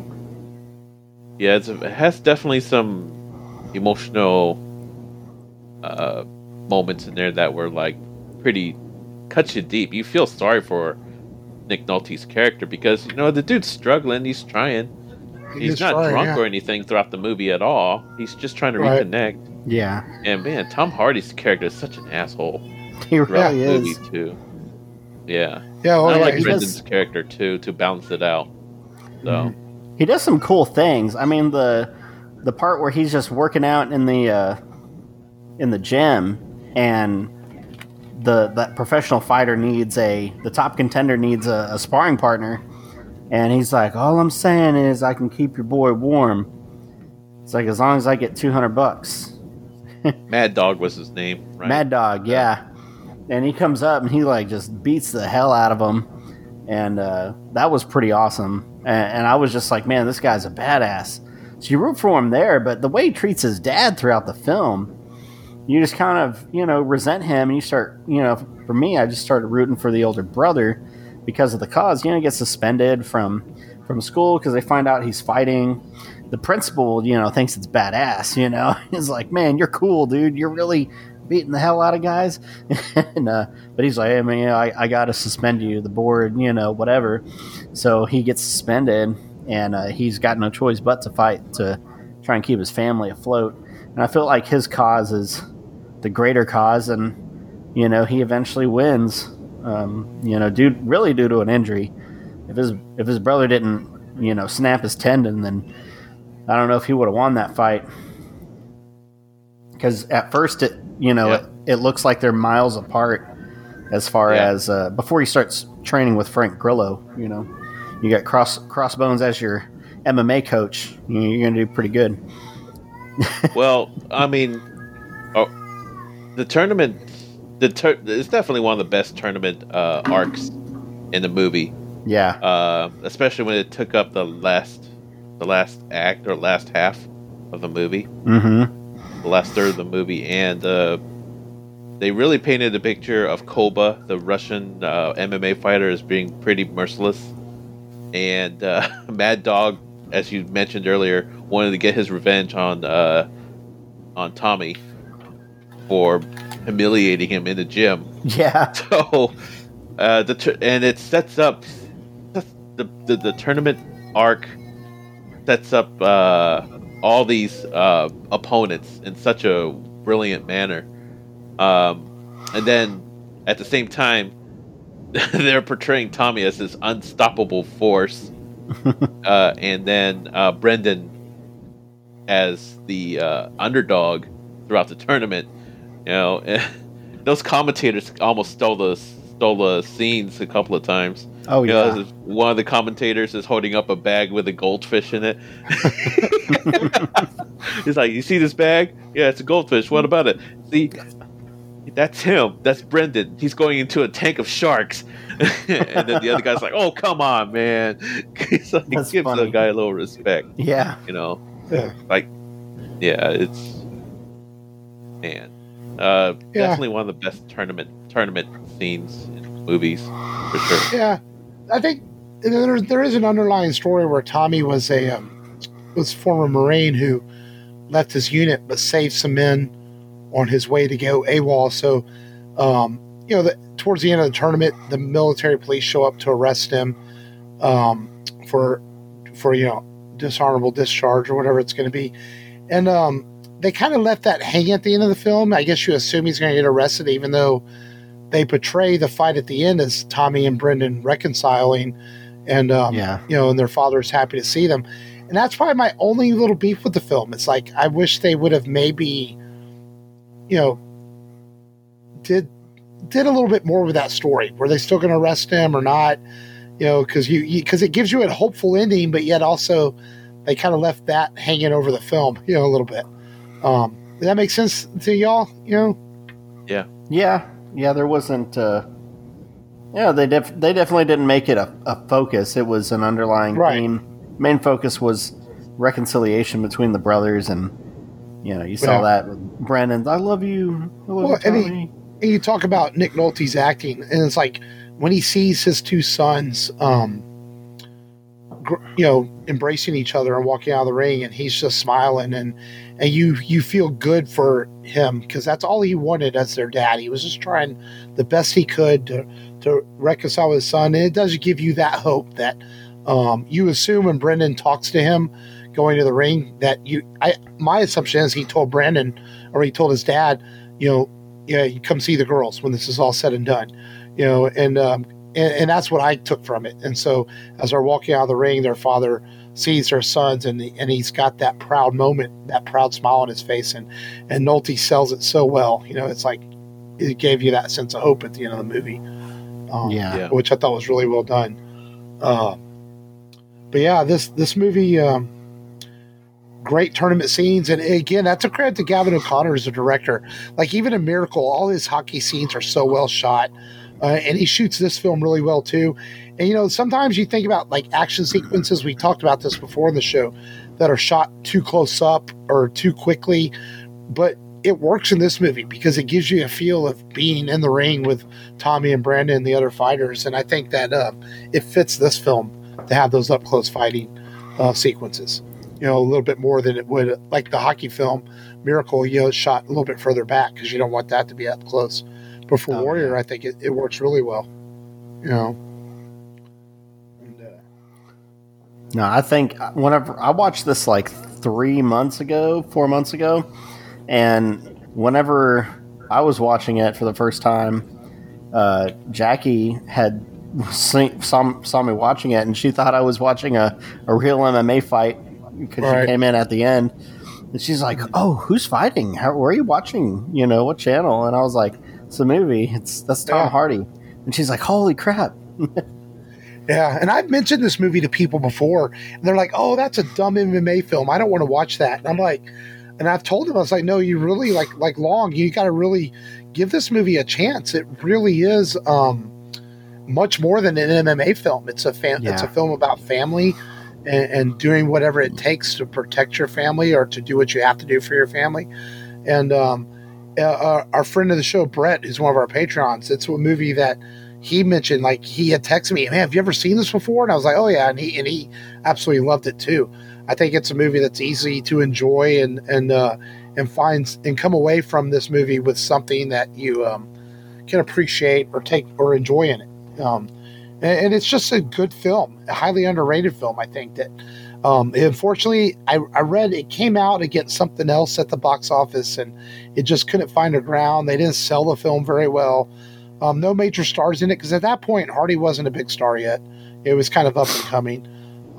[SPEAKER 4] it has definitely some emotional moments in there that were like pretty cut you deep. You feel sorry for Nick Nolte's character because the dude's struggling. He's trying. He's not drunk or anything throughout the movie at all. He's just trying to reconnect.
[SPEAKER 3] Yeah.
[SPEAKER 4] And man, Tom Hardy's character is such an asshole.
[SPEAKER 3] He really is.
[SPEAKER 4] Movie too. Yeah.
[SPEAKER 2] Yeah.
[SPEAKER 4] I like Brendan's character too, to balance it out. So
[SPEAKER 3] he does some cool things. I mean, the part where he's just working out in the gym, and that professional fighter the top contender needs a sparring partner, and he's like, all I'm saying is I can keep your boy warm. It's like, as long as I get $200.
[SPEAKER 4] Mad Dog was his name, right?
[SPEAKER 3] Mad Dog, yeah. And he comes up and he like just beats the hell out of him, and that was pretty awesome. And I was just like, man, this guy's a badass. So you root for him there, but the way he treats his dad throughout the film, you just kind of, resent him, and you start, for me, I just started rooting for the older brother because of the cause. He gets suspended from school because they find out he's fighting. The principal, thinks it's badass, He's like, man, you're cool, dude. You're really beating the hell out of guys. And, but he's like, hey, man, I got to suspend you, the board, whatever. So he gets suspended, and he's got no choice but to fight to try and keep his family afloat. And I feel like his cause is the greater cause, and, he eventually wins, due to an injury. If his brother didn't, snap his tendon, then I don't know if he would have won that fight. Because at first it looks like they're miles apart as far as before he starts training with Frank Grillo. You got Crossbones as your MMA coach. You're going to do pretty good.
[SPEAKER 4] Well, I mean, the tournament, it's definitely one of the best tournament arcs in the movie.
[SPEAKER 3] Yeah.
[SPEAKER 4] Especially when it took up the last act or last half of the movie.
[SPEAKER 3] Mm-hmm.
[SPEAKER 4] The last third of the movie, and they really painted a picture of Koba, the Russian MMA fighter, as being pretty merciless. And Mad Dog, as you mentioned earlier, wanted to get his revenge on Tommy for humiliating him in the gym.
[SPEAKER 3] Yeah.
[SPEAKER 4] So, and it sets up the tournament arc sets up all these opponents in such a brilliant manner. And then at the same time, they're portraying Tommy as this unstoppable force. And then Brendan as the underdog throughout the tournament. Those commentators almost stole the scenes a couple of times.
[SPEAKER 3] Oh yeah.
[SPEAKER 4] One of the commentators is holding up a bag with a goldfish in it. He's like, "You see this bag? Yeah, it's a goldfish. What about it? See, that's him. That's Brendan. He's going into a tank of sharks." And then the other guy's like, "Oh, come on, man!" He's like,
[SPEAKER 3] That's
[SPEAKER 4] gives
[SPEAKER 3] funny.
[SPEAKER 4] the guy a little respect.
[SPEAKER 3] Yeah.
[SPEAKER 4] It's man. Definitely one of the best tournament scenes in movies, for sure.
[SPEAKER 2] Yeah, I think there is an underlying story where Tommy was a former Marine who left his unit but saved some men on his way to go AWOL. So, towards the end of the tournament, the military police show up to arrest him for dishonorable discharge or whatever it's going to be, and they kind of left that hanging at the end of the film. I guess you assume he's going to get arrested, even though they portray the fight at the end as Tommy and Brendan reconciling, and and their father is happy to see them. And that's probably my only little beef with the film. It's like, I wish they would have maybe, did a little bit more with that story. Were they still going to arrest him or not? Because it gives you a hopeful ending, but yet also they kind of left that hanging over the film, a little bit. Does that make sense to y'all?
[SPEAKER 3] Yeah. There wasn't. They definitely didn't make it a focus. It was an underlying theme. Main focus was reconciliation between the brothers, and you saw that with Brandon. I love you.
[SPEAKER 2] And you talk about Nick Nolte's acting, and it's like when he sees his two sons, embracing each other and walking out of the ring, and he's just smiling, and you feel good for him because that's all he wanted as their dad. He was just trying the best he could to reconcile with his son, and it does give you that hope that you assume when Brendan talks to him going to the ring that my assumption is he told Brandon, or he told his dad, you come see the girls when this is all said and done, and and that's what I took from it. And so as they're walking out of the ring, their father sees their sons, and he's got that proud moment, that proud smile on his face, and Nolte sells it so well. It's like it gave you that sense of hope at the end of the movie, which I thought was really well done. But yeah, this movie, great tournament scenes, and again, that's a credit to Gavin O'Connor as a director. Like even in Miracle, all his hockey scenes are so well shot. And he shoots this film really well too. And sometimes you think about like action sequences, we talked about this before in the show, that are shot too close up or too quickly, but it works in this movie because it gives you a feel of being in the ring with Tommy and Brandon and the other fighters. And I think that it fits this film to have those up close fighting sequences, a little bit more than it would like the hockey film Miracle, it's shot a little bit further back because you don't want that to be up close. But for Warrior, I think it works really well, And,
[SPEAKER 3] no, I think whenever I watched this like 4 months ago, and whenever I was watching it for the first time, Jackie had saw me watching it, and she thought I was watching a real MMA fight because she came in at the end, and she's like, "Oh, who's fighting? Where are you watching? What channel?" And I was like, "It's a movie. That's Tom Hardy." And she's like, "Holy crap!"
[SPEAKER 2] Yeah, and I've mentioned this movie to people before, and they're like, "Oh, that's a dumb MMA film. I don't want to watch that." And I'm like, and I've told them, I was like, "No, you really like Long. You got to really give this movie a chance. It really is much more than an MMA film. It's a It's a film about family and doing whatever it takes to protect your family or to do what you have to do for your family." And our friend of the show, Brett, who's one of our Patreons, it's a movie that he mentioned. Like he had texted me, "Man, have you ever seen this before?" And I was like, "Oh yeah," and he absolutely loved it too. I think it's a movie that's easy to enjoy and find and come away from this movie with something that you can appreciate or take or enjoy in it. And it's just a good film, a highly underrated film. I think that unfortunately, I read it came out against something else at the box office, and it just couldn't find a ground. They didn't sell the film very well. No major stars in it because at that point Hardy wasn't a big star yet. It was kind of up and coming.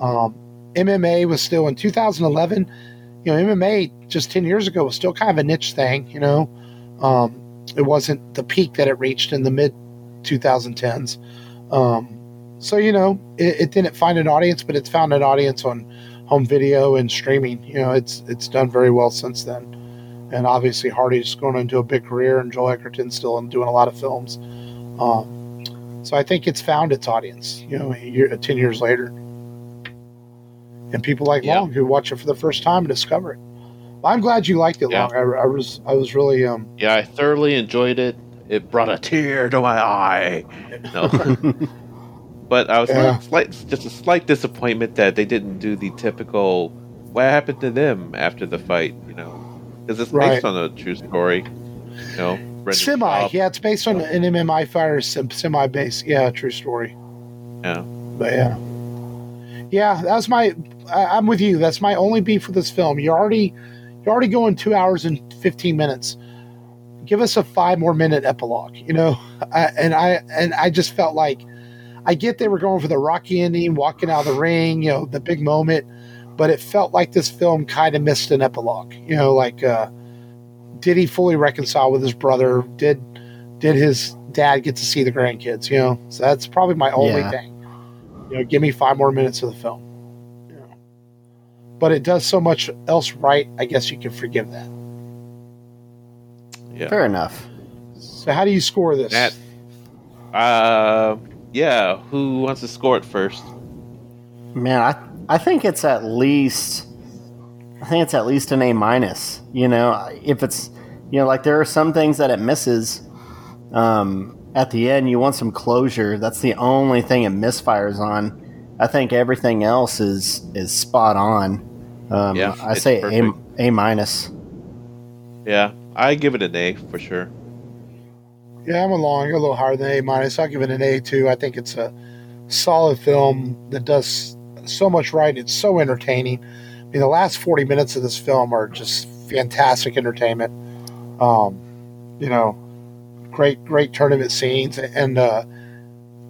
[SPEAKER 2] MMA was still in 2011. MMA just 10 years ago was still kind of a niche thing. It wasn't the peak that it reached in the mid 2010s. So it didn't find an audience, but it's found an audience on home video and streaming. It's done very well since then. And obviously Hardy's going into a big career, and Joel Edgerton's still doing a lot of films. So I think it's found its audience, 10 years later. And people like Long who watch it for the first time and discover it. Well, I'm glad you liked it, Long. I was really
[SPEAKER 4] Yeah, I thoroughly enjoyed it. It brought a tear to my eye. No. But I was just a slight disappointment that they didn't do the typical what happened to them after the fight, because it's based on a true story.
[SPEAKER 2] Semi, it's based on an MMI fighter, semi-based, true story.
[SPEAKER 4] Yeah,
[SPEAKER 2] but that's I'm with you. That's my only beef with this film. You're already going 2 hours and 15 minutes. Give us a 5 more minute epilogue, I just felt like I get they were going for the Rocky ending, walking out of the ring, the big moment, but it felt like this film kind of missed an epilogue. Did he fully reconcile with his brother? Did his dad get to see the grandkids? So that's probably my only thing. Give me 5 more minutes of the film. But it does so much else right. I guess you can forgive that.
[SPEAKER 4] Yeah.
[SPEAKER 3] Fair enough.
[SPEAKER 2] So how do you score this?
[SPEAKER 4] Who wants to score it first?
[SPEAKER 3] Man, I think it's at least an A minus. If it's like there are some things that it misses. At the end, you want some closure. That's the only thing it misfires on. I think everything else is spot on. I say A minus.
[SPEAKER 4] Yeah, I give it an A for sure.
[SPEAKER 2] Yeah, I'm a little higher than A minus. I'll give it an A too. I think it's a solid film that does so much right. It's so entertaining. The last 40 minutes of this film are just fantastic entertainment. Great tournament scenes, and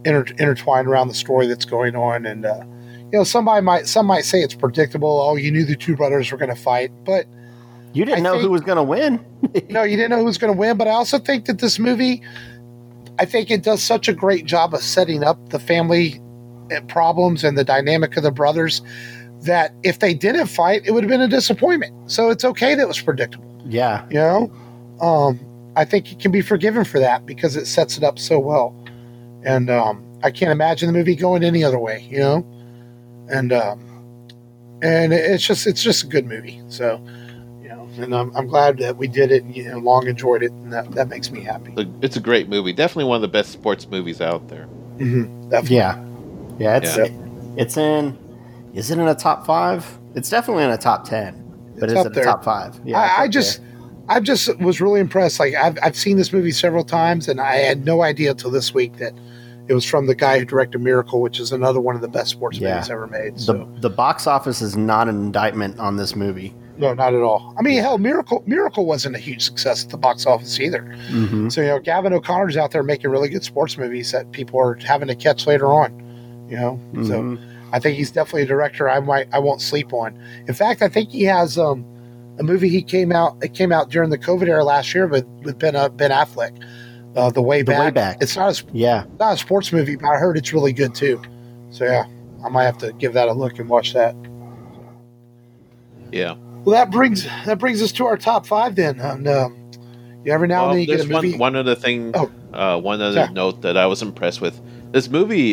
[SPEAKER 2] intertwined around the story that's going on. And some might say it's predictable. Oh, you knew the two brothers were going to fight, but
[SPEAKER 3] you didn't know who was going to win.
[SPEAKER 2] No, you didn't know who was going to win. But I also think that this movie, I think it does such a great job of setting up the family problems and the dynamic of the brothers that if they didn't fight, it would have been a disappointment. So it's okay that it was predictable.
[SPEAKER 3] Yeah.
[SPEAKER 2] I think it can be forgiven for that because it sets it up so well. And I can't imagine the movie going any other way, and it's just a good movie. So, and I'm glad that we did it and, long enjoyed it. And that makes me happy.
[SPEAKER 4] It's a great movie. Definitely one of the best sports movies out there.
[SPEAKER 2] Mm-hmm, definitely.
[SPEAKER 3] Yeah. It's in, is it in a top 5? It's definitely in a top 10, but is it a top 5? Yeah.
[SPEAKER 2] I just was really impressed. Like I've seen this movie several times, and I had no idea until this week that it was from the guy who directed Miracle, which is another one of the best sports movies ever made. So
[SPEAKER 3] the box office is not an indictment on this movie.
[SPEAKER 2] No, not at all. I mean, hell, Miracle wasn't a huge success at the box office either.
[SPEAKER 3] Mm-hmm.
[SPEAKER 2] So Gavin O'Connor's out there making really good sports movies that people are having to catch later on.
[SPEAKER 3] Mm-hmm.
[SPEAKER 2] So I think he's definitely a director I won't sleep on. In fact, I think he has a movie It came out during the COVID era last year with Ben Affleck. The Way Back. It's not a sports movie, but I heard it's really good too. So I might have to give that a look and watch that.
[SPEAKER 4] Yeah.
[SPEAKER 2] Well, that brings us to our top 5 then. And every now and then you get a movie.
[SPEAKER 4] One other thing. One other note that I was impressed with. This movie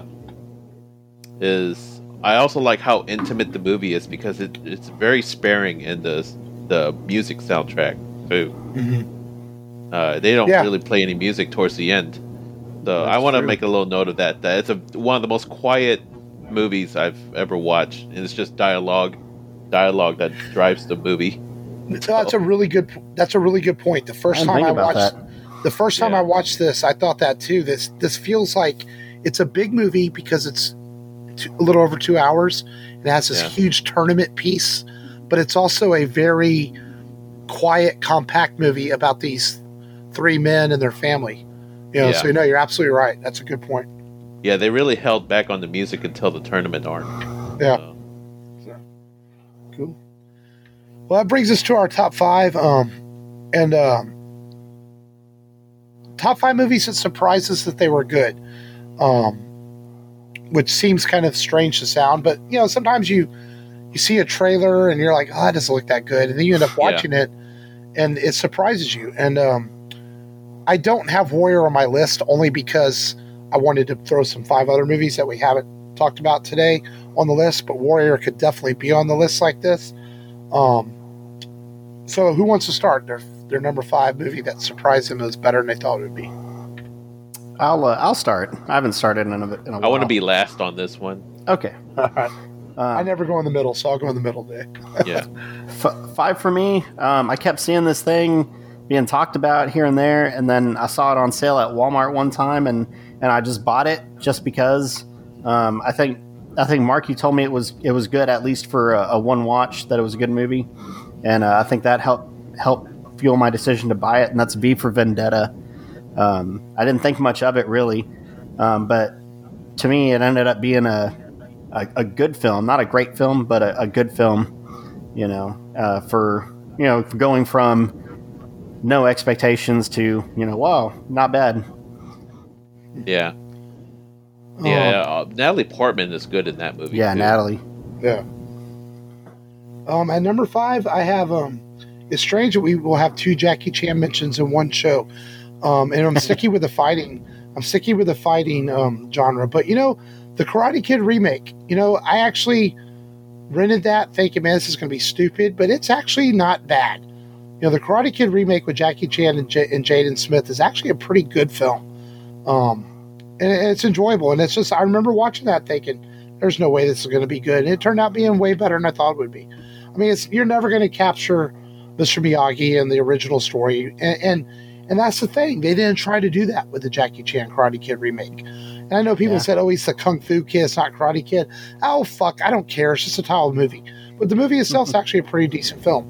[SPEAKER 4] is. I also like how intimate the movie is because it's very sparing in the music soundtrack too.
[SPEAKER 2] Mm-hmm.
[SPEAKER 4] They don't really play any music towards the end. So I want to make a little note of that. That it's one of the most quiet movies I've ever watched, and it's just dialogue that drives the movie.
[SPEAKER 2] That's a really good point. The first time I watched this, I thought that too. This feels like it's a big movie because it's a little over 2 hours. It has this huge tournament piece, but it's also a very quiet, compact movie about these 3 men and their family. So you're absolutely right. That's a good point.
[SPEAKER 4] Yeah, they really held back on the music until the tournament arc.
[SPEAKER 2] Yeah. Cool. Well, that brings us to our top 5. Top 5 movies that surprised us that they were good. Which seems kind of strange to sound, but sometimes you see a trailer and you're like, oh, that doesn't look that good. And then you end up watching it and it surprises you. And I don't have Warrior on my list only because I wanted to throw some 5 other movies that we haven't talked about today on the list, but Warrior could definitely be on the list like this. So who wants to start? Their number 5 movie that surprised them, it was better than they thought it would be.
[SPEAKER 3] I'll start. I haven't started in a while.
[SPEAKER 4] I want to be last on this one.
[SPEAKER 3] Okay.
[SPEAKER 2] All right. I never go in the middle, so I'll go in the middle today.
[SPEAKER 4] Yeah.
[SPEAKER 3] 5 for me. I kept seeing this thing being talked about here and there, and then I saw it on sale at Walmart one time, and I just bought it just because. I think Mark, you told me it was good, at least for a one watch, that it was a good movie, and I think that helped fuel my decision to buy it, and that's V for Vendetta. I didn't think much of it really, but to me it ended up being a good film, not a great film, but a good film. For going from no expectations to wow, not bad.
[SPEAKER 4] Yeah. Yeah, Natalie Portman is good in that movie.
[SPEAKER 3] Yeah, too. Natalie.
[SPEAKER 2] Yeah. At number 5, I have it's strange that we will have 2 Jackie Chan mentions in one show. And I'm sticking with the fighting. Genre. But the Karate Kid remake. I actually rented that thinking, man, this is going to be stupid, but it's actually not bad. The Karate Kid remake with Jackie Chan and Jaden Smith is actually a pretty good film. And it's enjoyable. And it's just, I remember watching that thinking, there's no way this is going to be good. And it turned out being way better than I thought it would be. I mean, you're never going to capture Mr. Miyagi and the original story. And that's the thing. They didn't try to do that with the Jackie Chan Karate Kid remake. And I know people said, oh, he's the Kung Fu Kid, it's not Karate Kid. Oh, fuck, I don't care. It's just a title of the movie. But the movie itself is actually a pretty decent film.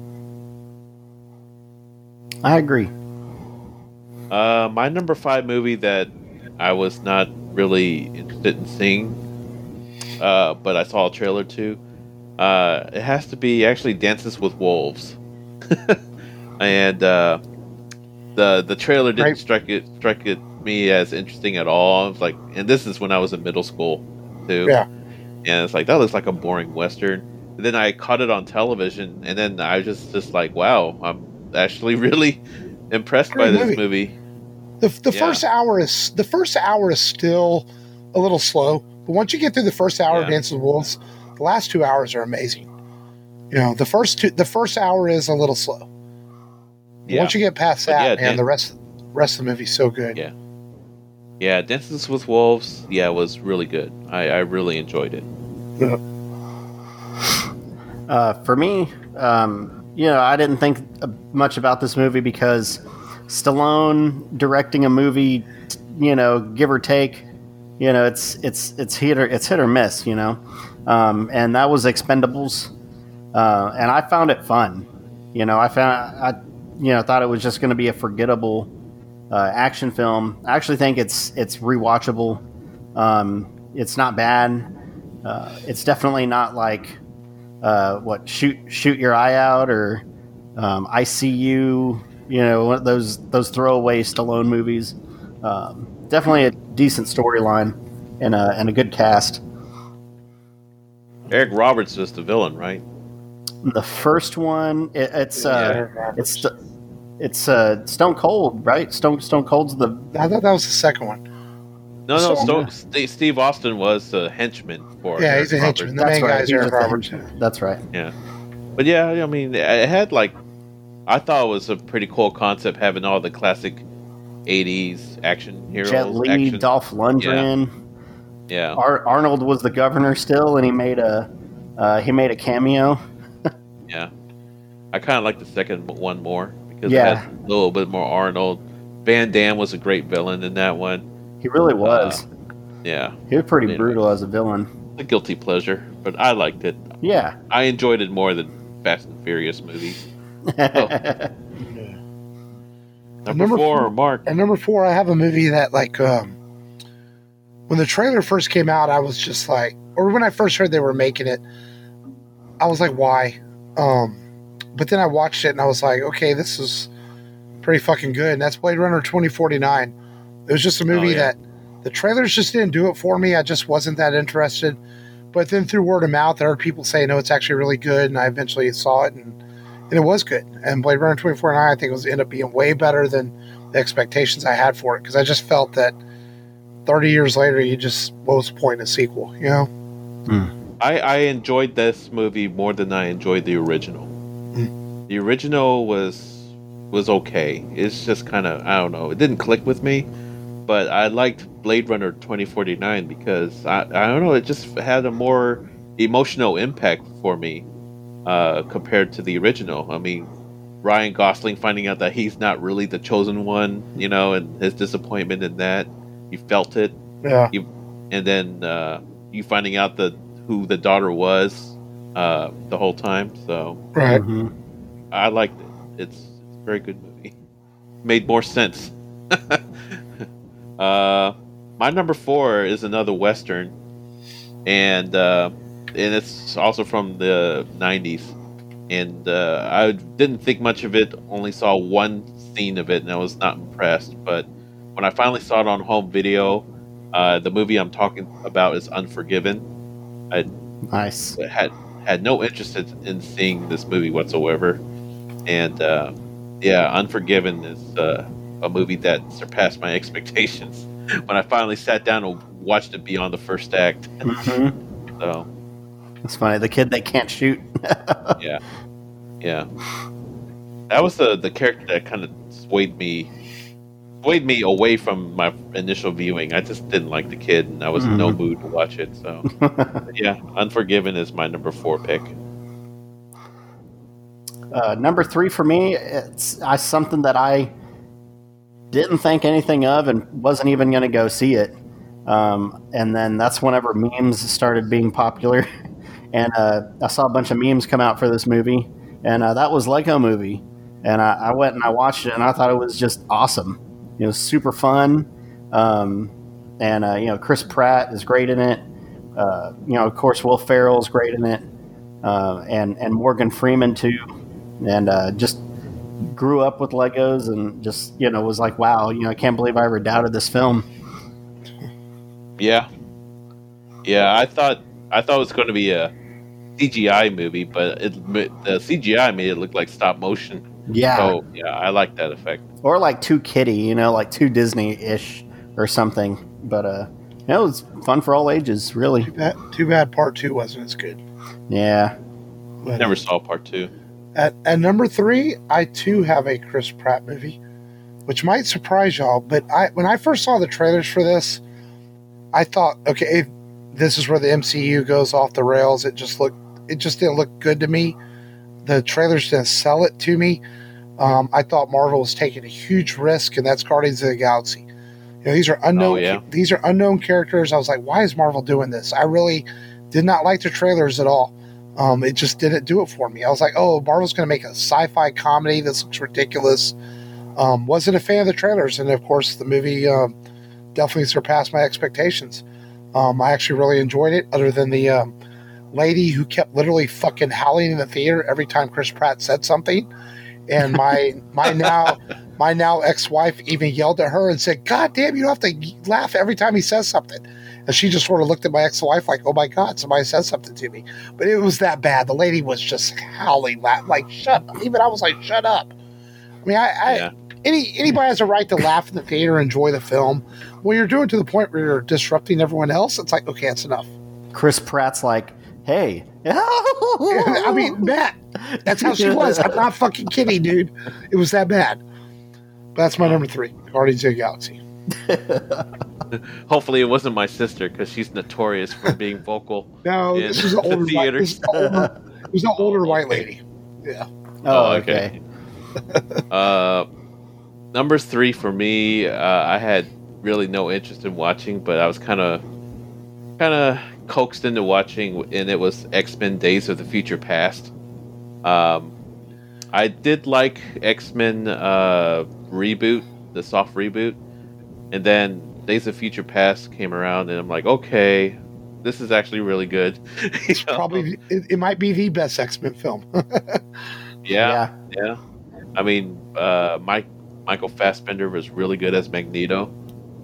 [SPEAKER 3] I agree.
[SPEAKER 4] My number 5 movie that I was not really interested in seeing, but I saw a trailer too. It has to be actually Dances with Wolves, and the trailer didn't strike me as interesting at all. I was like, and this is when I was in middle school too.
[SPEAKER 2] Yeah.
[SPEAKER 4] And it's like, that looks like a boring Western. And then I caught it on television, and then I was just like, wow, I'm actually really impressed by this movie.
[SPEAKER 2] The first hour is still a little slow, but once you get through the first hour of Dances with Wolves, the last 2 hours are amazing. You know, the first hour is a little slow. Once you get past that, man, the rest of the movie's so good.
[SPEAKER 4] Yeah, Dances with Wolves, was really good. I really enjoyed it.
[SPEAKER 3] For me, I didn't think much about this movie because Stallone directing a movie, give or take, it's hit or miss, and that was Expendables, and I found it fun. I thought it was just going to be a forgettable action film. I actually think it's rewatchable. It's not bad. It's definitely not like shoot your eye out or I See You. One of those throwaway Stallone movies. Definitely a decent storyline and a good cast.
[SPEAKER 4] Eric Roberts was the villain, right?
[SPEAKER 3] The first one, it's Stone Cold, right? Stone Cold's the.
[SPEAKER 2] I thought that was the second one.
[SPEAKER 4] No. Steve Austin was the henchman for.
[SPEAKER 2] Yeah, he's a henchman. The main guy is Eric Roberts.
[SPEAKER 3] That's right.
[SPEAKER 4] Yeah, but I mean, it had I thought it was a pretty cool concept having all the classic '80s action heroes.
[SPEAKER 3] Jet Li, Dolph Lundgren.
[SPEAKER 4] Yeah.
[SPEAKER 3] Arnold was the governor still, and he made a cameo.
[SPEAKER 4] Yeah, I kind of like the second one more because it had a little bit more Arnold. Van Damme was a great villain in that one.
[SPEAKER 3] He really was.
[SPEAKER 4] Yeah,
[SPEAKER 3] he was pretty brutal as a villain.
[SPEAKER 4] A guilty pleasure, but I liked it.
[SPEAKER 3] Yeah,
[SPEAKER 4] I enjoyed it more than Fast and Furious movies. Number 4, Mark.
[SPEAKER 2] And number 4, I have a movie that when the trailer first came out, I was just like, or when I first heard they were making it, I was like, why? But then I watched it and I was like, okay, this is pretty fucking good. And that's Blade Runner 2049. It was just a movie that the trailers just didn't do it for me. I just wasn't that interested. But then through word of mouth, I heard people say, no, it's actually really good. And I eventually saw it and it was good. And Blade Runner 2049, I think, ended up being way better than the expectations I had for it. Because I just felt that 30 years later, what was the point in a sequel,
[SPEAKER 4] I enjoyed this movie more than I enjoyed the original. The original was okay. It's just kind of, I don't know, it didn't click with me. But I liked Blade Runner 2049 because, I don't know, it just had a more emotional impact for me compared to the original. I mean, Ryan Gosling finding out that he's not really the chosen one, and his disappointment in that. You felt it.
[SPEAKER 2] Yeah.
[SPEAKER 4] And then you finding out who the daughter was the whole time. So
[SPEAKER 2] right.
[SPEAKER 4] I liked it. It's a very good movie. Made more sense. My number 4 is another Western, and it's also from the 90s. And I didn't think much of it. Only saw one scene of it, and I was not impressed. But when I finally saw it on home video, the movie I'm talking about is Unforgiven. I had no interest in seeing this movie whatsoever, and Unforgiven is a movie that surpassed my expectations when I finally sat down and watched it beyond the first act. So
[SPEAKER 3] it's funny, the kid that can't shoot.
[SPEAKER 4] yeah, that was the character that kind of swayed me away from my initial viewing. I just didn't like the kid, and I was in no mood to watch it. So, Unforgiven is my number 4 pick.
[SPEAKER 3] Number 3 for me, it's something that I didn't think anything of and wasn't even going to go see it. And then that's whenever memes started being popular. And I saw a bunch of memes come out for this movie, and that was Lego Movie. And I went and I watched it, and I thought it was just awesome. It was super fun. and Chris Pratt is great in it. Of course, Will Ferrell is great in it, and Morgan Freeman too, and just grew up with Legos and just was like, wow, I can't believe I ever doubted this film.
[SPEAKER 4] Yeah, I thought it was going to be a CGI movie, but the CGI made it look like stop motion.
[SPEAKER 3] Yeah.
[SPEAKER 4] So yeah, I like that effect.
[SPEAKER 3] Or like too kiddie, like too Disney-ish or something. But it was fun for all ages, really.
[SPEAKER 2] Too bad part 2 wasn't as good.
[SPEAKER 3] Yeah.
[SPEAKER 4] But, never saw part 2.
[SPEAKER 2] At number 3, I too have a Chris Pratt movie, which might surprise y'all. But when I first saw the trailers for this, I thought, okay, this is where the MCU goes off the rails. It just didn't look good to me. The trailers didn't sell it to me. I thought Marvel was taking a huge risk, and that's Guardians of the Galaxy. These are unknown.
[SPEAKER 4] Oh, yeah.
[SPEAKER 2] These are unknown characters. I was like, why is Marvel doing this? I really did not like the trailers at all. It just didn't do it for me. I was like, oh, Marvel's going to make a sci-fi comedy. This looks ridiculous. Wasn't a fan of the trailers, and of course, the movie definitely surpassed my expectations. I actually really enjoyed it, other than the lady who kept literally fucking howling in the theater every time Chris Pratt said something. And my now ex-wife even yelled at her and said, God damn, you don't have to laugh every time he says something. And she just sort of looked at my ex-wife like, oh my God, somebody said something to me. But it was that bad. The lady was just howling, like, shut up. Even I was like, shut up. I mean, anybody has a right to laugh in the theater and enjoy the film. When you're doing it to the point where you're disrupting everyone else, it's like, okay, that's enough.
[SPEAKER 3] Chris Pratt's like, hey.
[SPEAKER 2] I mean, Matt, that's how she was. I'm not fucking kidding, dude. It was that bad. But that's my number 3, Guardians of the Galaxy.
[SPEAKER 4] Hopefully it wasn't my sister, because she's notorious for being vocal.
[SPEAKER 2] No, this was an older it was an older white lady. Yeah.
[SPEAKER 3] Oh, okay.
[SPEAKER 4] Number 3 for me, I had really no interest in watching, but I was kind of coaxed into watching, and it was X-Men Days of the Future Past. I did like X-Men reboot, the soft reboot, and then Days of Future Past came around, and I'm like, okay, this is actually really good.
[SPEAKER 2] It's probably, it might be the best X-Men film.
[SPEAKER 4] Yeah. I mean, Michael Fassbender was really good as Magneto.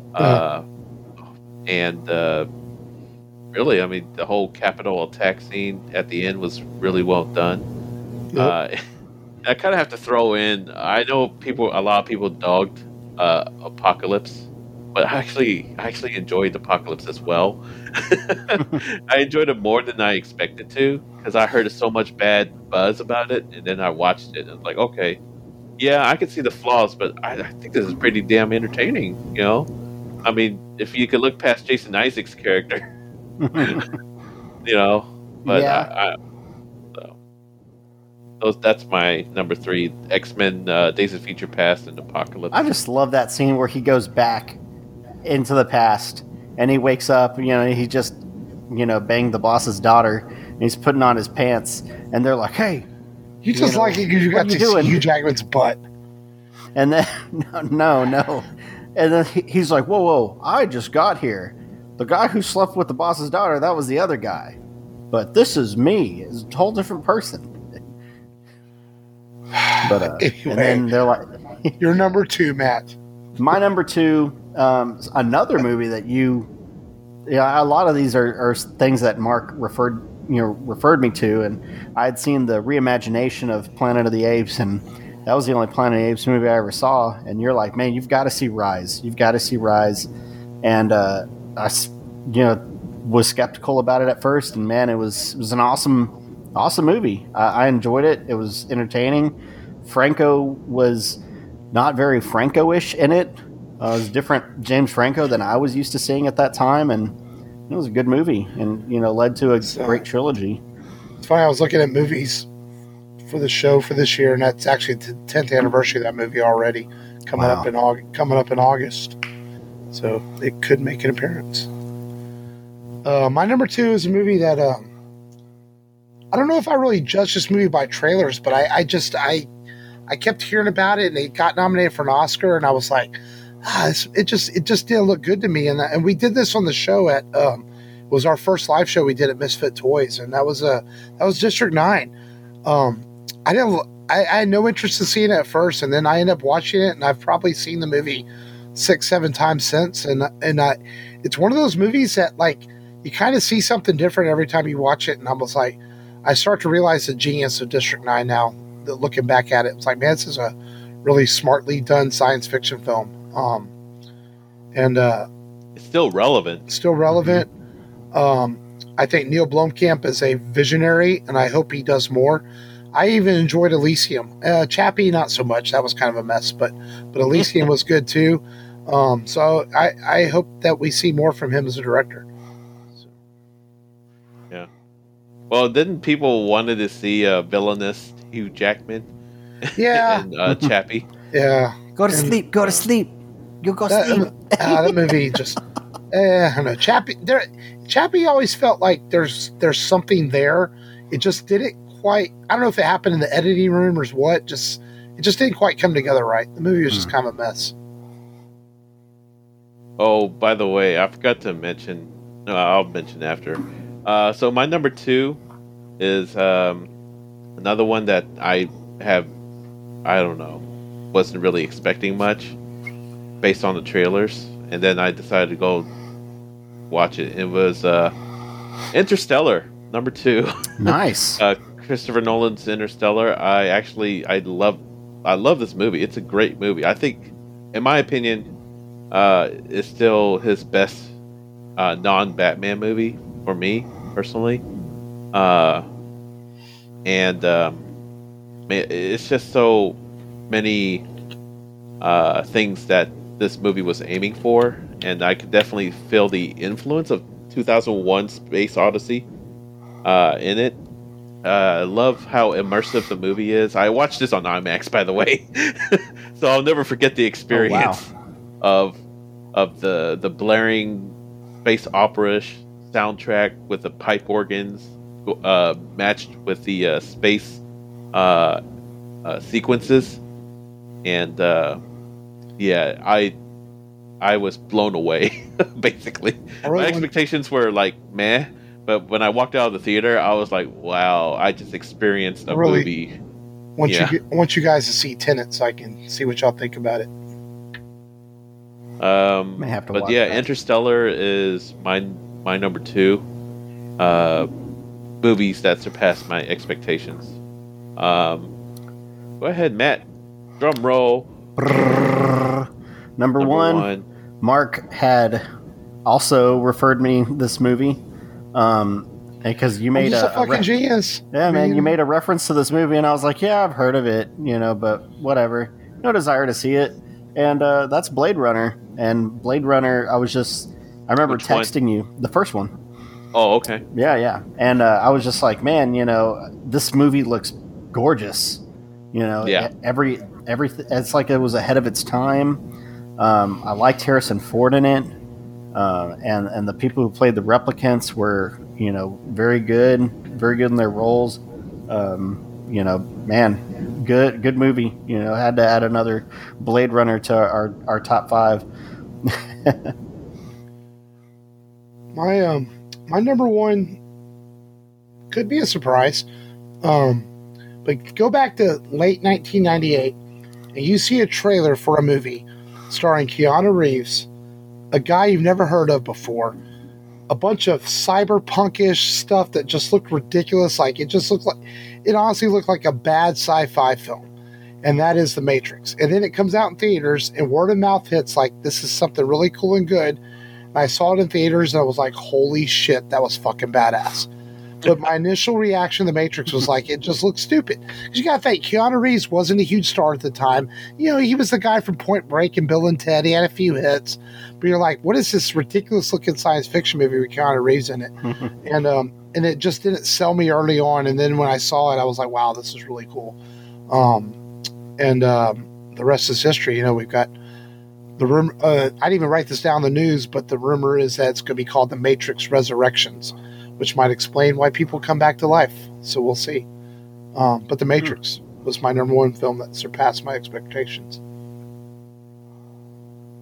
[SPEAKER 4] And really, I mean, the whole Capitol attack scene at the end was really well done. Yep. I kind of have to throw in, I know a lot of people dogged Apocalypse, but I actually enjoyed Apocalypse as well. I enjoyed it more than I expected to, because I heard so much bad buzz about it, and then I watched it, and I was like, okay, yeah, I can see the flaws, but I think this is pretty damn entertaining, I mean, if you could look past Jason Isaacs' character, but
[SPEAKER 3] yeah.
[SPEAKER 4] That's my number 3, X-Men, Days of Future Past, and Apocalypse.
[SPEAKER 3] I just love that scene where he goes back into the past, and he wakes up, he just, banged the boss's daughter, and he's putting on his pants, and they're like, hey.
[SPEAKER 2] You just like it because you got to see Hugh Jackman's butt.
[SPEAKER 3] And then, no. And then he's like, whoa, I just got here. The guy who slept with the boss's daughter, that was the other guy. But this is me. It's a whole different person. But
[SPEAKER 2] anyway,
[SPEAKER 3] and then they're like,
[SPEAKER 2] your number 2, Matt.
[SPEAKER 3] My number 2, another movie that a lot of these are things that Mark referred me to, and I had seen the reimagination of Planet of the Apes, and that was the only Planet of the Apes movie I ever saw. And you're like, man, you've got to see Rise. And I was skeptical about it at first, and man, it was an awesome movie. I enjoyed it. It was entertaining. Franco was not very Franco-ish in it. It was different James Franco than I was used to seeing at that time, and it was a good movie, and led to a great trilogy.
[SPEAKER 2] It's funny. I was looking at movies for the show for this year, and that's actually the 10th anniversary of that movie already, coming up in August. So it could make an appearance. My number 2 is a movie that I don't know if I really judged this movie by trailers, but I kept hearing about it, and it got nominated for an Oscar, and I was like, it just didn't look good to me. And we did this on the show at it was our first live show we did at Misfit Toys, and that was District 9. I had no interest in seeing it at first, and then I ended up watching it, and I've probably seen the movie 6-7 times since. And it's one of those movies that, like, you kind of see something different every time you watch it. And I was like, I start to realize the genius of District 9 now. That looking back at it, it's like, man, this is a really smartly done science fiction film.
[SPEAKER 4] It's still relevant.
[SPEAKER 2] I think Neil Blomkamp is a visionary, and I hope he does more. I even enjoyed Elysium. Chappie, not so much. That was kind of a mess, but Elysium was good too. So I hope that we see more from him as a director. So.
[SPEAKER 4] Yeah. Well, didn't people wanted to see villainous Hugh Jackman?
[SPEAKER 2] Yeah.
[SPEAKER 4] and Chappie.
[SPEAKER 2] Yeah.
[SPEAKER 3] Go to sleep. Go to sleep. You go sleep.
[SPEAKER 2] That movie just. I don't know. Chappie always felt like there's something there. It just didn't quite. I don't know if it happened in the editing room or what. It just didn't quite come together right. The movie was just kind of a mess.
[SPEAKER 4] Oh, by the way, I forgot to mention. No, I'll mention after. So my number 2 is another one that I don't know, wasn't really expecting much based on the trailers, and then I decided to go watch it. It was Interstellar, number 2.
[SPEAKER 3] Nice.
[SPEAKER 4] Christopher Nolan's Interstellar. I love this movie. It's a great movie. I think, in my opinion, it's still his best non-Batman movie for me personally. It's just so many things that this movie was aiming for, and I could definitely feel the influence of 2001: Space Odyssey in it. I love how immersive the movie is. I watched this on IMAX, by the way, so I'll never forget the experience of the blaring space opera-ish soundtrack with the pipe organs matched with the space sequences, and I was blown away. Basically, my expectations were like meh, but when I walked out of the theater, I was like, "Wow! I just experienced a movie."
[SPEAKER 2] I want you guys to see Tenet so I can see what y'all think about it.
[SPEAKER 3] May have to watch that.
[SPEAKER 4] Interstellar is my number 2. Movies that surpassed my expectations. Go ahead, Matt. Drum roll.
[SPEAKER 3] Number one. Mark had also referred me this movie. Because you made
[SPEAKER 2] a fucking genius.
[SPEAKER 3] Yeah, man, you made a reference to this movie, and I was like, yeah, I've heard of it, but whatever. No desire to see it. And that's Blade Runner. And Blade Runner, I remember texting you the first one.
[SPEAKER 4] Oh, okay.
[SPEAKER 3] Yeah. And I was just like, man, this movie looks gorgeous. Everything. It's like it was ahead of its time. I liked Harrison Ford in it. And the people who played the replicants were, very good in their roles. Man, good movie. Had to add another Blade Runner to our top 5.
[SPEAKER 2] My number 1 could be a surprise. But go back to late 1998 and you see a trailer for a movie starring Keanu Reeves, a guy you've never heard of before, a bunch of cyberpunkish stuff that just looked ridiculous. It honestly looked like a bad sci-fi film. And that is The Matrix. And then it comes out in theaters and word of mouth hits like this is something really cool and good. And I saw it in theaters and I was like, holy shit, that was fucking badass. But my initial reaction to The Matrix was like, it just looks stupid. Because you got to think, Keanu Reeves wasn't a huge star at the time. He was the guy from Point Break and Bill and Ted. He had a few hits. But you're like, what is this ridiculous looking science fiction movie with Keanu Reeves in it? And it just didn't sell me early on. And then when I saw it, I was like, wow, this is really cool. And the rest is history. We've got the rumor. I didn't even write this down in the news, but the rumor is that it's going to be called The Matrix Resurrections, which might explain why people come back to life. So we'll see. But The Matrix was my number 1 film that surpassed my expectations.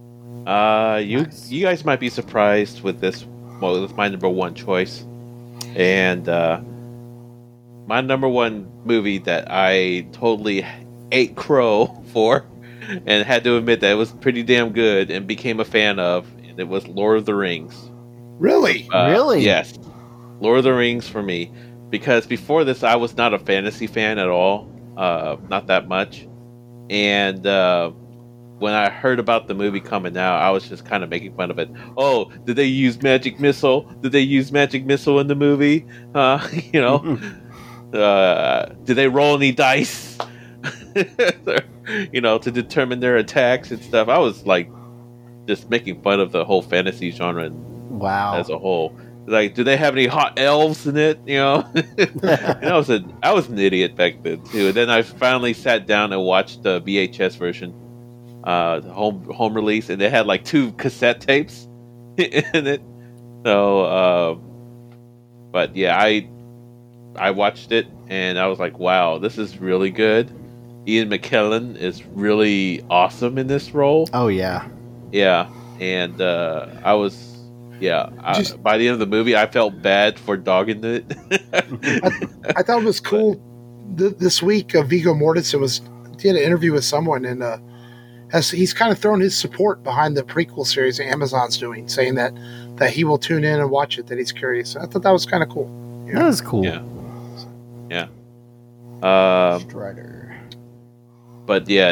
[SPEAKER 4] You guys might be surprised with this. Well, with my number one choice, and my number one movie that I totally ate crow for, and had to admit that it was pretty damn good, and became a fan of, and it was Lord of the Rings.
[SPEAKER 2] Really?
[SPEAKER 3] Really?
[SPEAKER 4] Yes, Lord of the Rings for me, because before this I was not a fantasy fan at all, not that much, and when I heard about the movie coming out, I was just kind of making fun of it. Oh, did they use magic missile? Did they use magic missile in the movie? You know, did they roll any dice? You know, to determine their attacks and stuff. I was like, just making fun of the whole fantasy genre as a whole. Like, do they have any hot elves in it? You know, and I was an idiot back then too. And then I finally sat down and watched the VHS version. The home release, and they had like 2 cassette tapes in it. So, but yeah, I watched it and I was like, wow, this is really good. Ian McKellen is really awesome in this role.
[SPEAKER 3] Oh yeah,
[SPEAKER 4] yeah, and I was. Yeah, by the end of the movie, I felt bad for dogging it.
[SPEAKER 2] I thought it was cool. This week, Viggo Mortensen did an interview with someone, and he's kind of thrown his support behind the prequel series that Amazon's doing, saying that he will tune in and watch it, that he's curious. I thought that was kind of cool.
[SPEAKER 3] You know? That was cool.
[SPEAKER 4] Yeah.
[SPEAKER 3] Strider.
[SPEAKER 4] But yeah,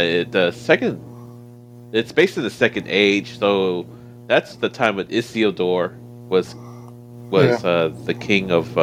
[SPEAKER 4] it's based in the Second Age, so that's the time when Isildur was the king of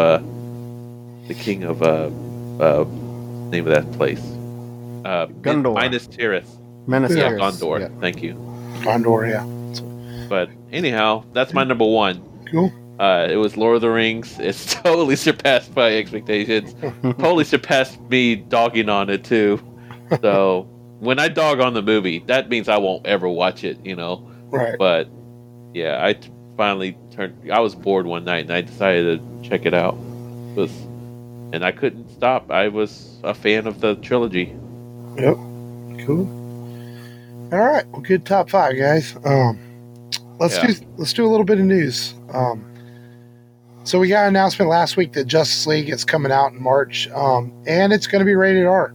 [SPEAKER 4] name of that place.
[SPEAKER 3] Gondor.
[SPEAKER 4] Minas Tirith.
[SPEAKER 3] Yeah,
[SPEAKER 4] Gondor.
[SPEAKER 3] Yeah.
[SPEAKER 4] Thank you.
[SPEAKER 2] Gondor, yeah.
[SPEAKER 4] But anyhow, that's my number one.
[SPEAKER 2] Cool.
[SPEAKER 4] It was Lord of the Rings. It's totally surpassed my expectations. Totally surpassed me dogging on it too. So when I dog on the movie, that means I won't ever watch it, you know.
[SPEAKER 2] Right.
[SPEAKER 4] But yeah, I finally I was bored one night and I decided to check it out. And I couldn't stop. I was a fan of the trilogy.
[SPEAKER 2] Yep. Cool. All right. Well, good top 5, guys. Let's do a little bit of news. So we got an announcement last week that Justice League is coming out in March, and it's going to be rated R.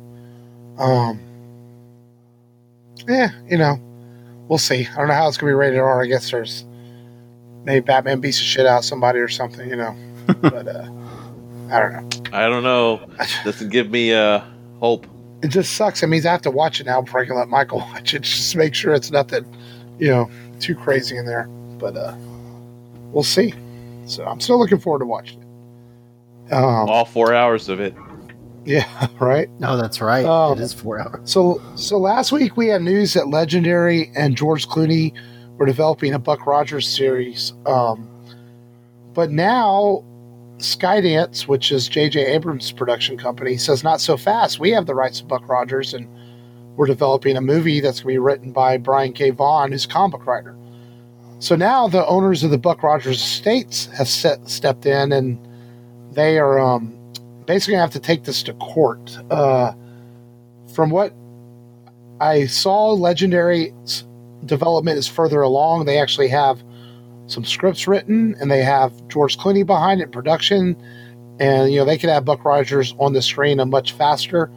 [SPEAKER 2] You know, we'll see. I don't know how it's going to be rated R. I guess there's maybe Batman beats the shit out of somebody or something, you know. But I don't know.
[SPEAKER 4] I don't know. Doesn't give me hope.
[SPEAKER 2] It just sucks. It means I have to watch it now before I can let Michael watch it, just to make sure it's nothing, you know, too crazy in there. But we'll see. So I'm still looking forward to watching it.
[SPEAKER 4] All 4 hours of it.
[SPEAKER 2] Yeah, right?
[SPEAKER 3] No, that's right. It is 4 hours.
[SPEAKER 2] So last week we had news that Legendary and George Clooney were developing a Buck Rogers series. But now Skydance, which is J.J. Abrams' production company, says not so fast. We have the rights to Buck Rogers, and we're developing a movie that's going to be written by Brian K. Vaughan, who's a comic book writer. So now the owners of the Buck Rogers estates have stepped in, and they are basically going to have to take this to court. From what I saw, Legendary's development is further along. They actually have some scripts written, and they have George Clooney behind it in production, and you know they could have Buck Rogers on the screen a much faster.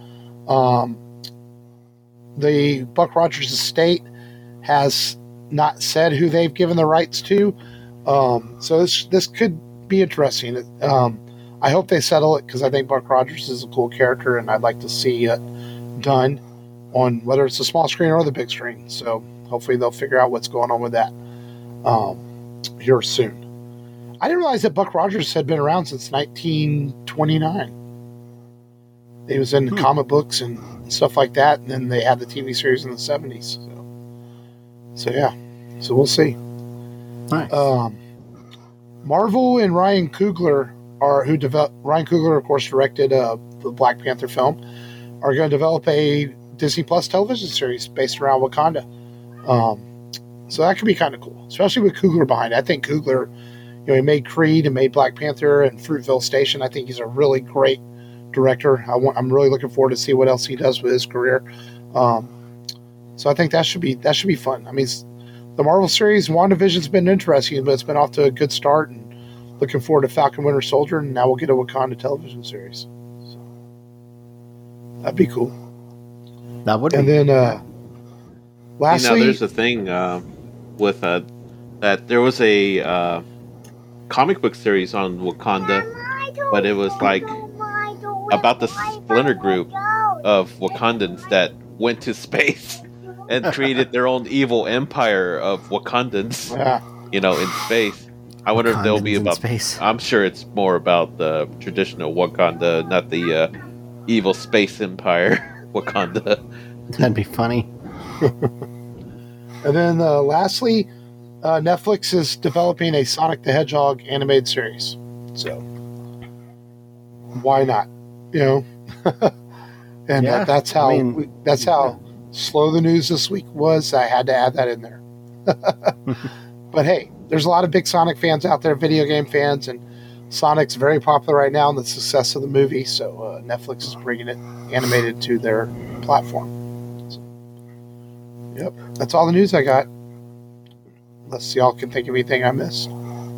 [SPEAKER 2] The Buck Rogers estate has not said who they've given the rights to, so this could be interesting. I hope they settle it because I think Buck Rogers is a cool character, and I'd like to see it done on whether it's the small screen or the big screen. So hopefully they'll figure out what's going on with that here soon. I didn't realize that Buck Rogers had been around since 1929. He was in comic books and stuff like that, and then they had the TV series in the 70s. So yeah, so we'll see.
[SPEAKER 3] Nice.
[SPEAKER 2] Marvel and Ryan Coogler Ryan Coogler, of course, directed the Black Panther film, are going to develop a Disney Plus television series based around Wakanda. So that could be kind of cool, especially with Coogler behind it. I think Coogler, you know, he made Creed and made Black Panther and Fruitville Station. I think he's a really great director. I'm really looking forward to see what else he does with his career. So I think that should be fun. I mean, the Marvel series, WandaVision's been interesting, but it's been off to a good start, and looking forward to Falcon Winter Soldier, and now we'll get a Wakanda television series. So, that'd be cool.
[SPEAKER 3] That would.
[SPEAKER 2] And then, lastly,
[SPEAKER 4] there's a thing with that there was a comic book series on Wakanda, but it was like about the splinter group of Wakandans that went to space and created their own evil empire of Wakandans, in space. I wonder if they'll be about space. I'm sure it's more about the traditional Wakanda, not the evil space empire Wakanda.
[SPEAKER 3] That'd be funny.
[SPEAKER 2] And then lastly, Netflix is developing a Sonic the Hedgehog animated series. So why not? And that's how slow the news this week was. I had to add that in there. But hey, there's a lot of big Sonic fans out there, video game fans, and Sonic's very popular right now in the success of the movie. So Netflix is bringing it animated to their platform. So, yep, that's all the news I got. Unless y'all can think of anything I missed.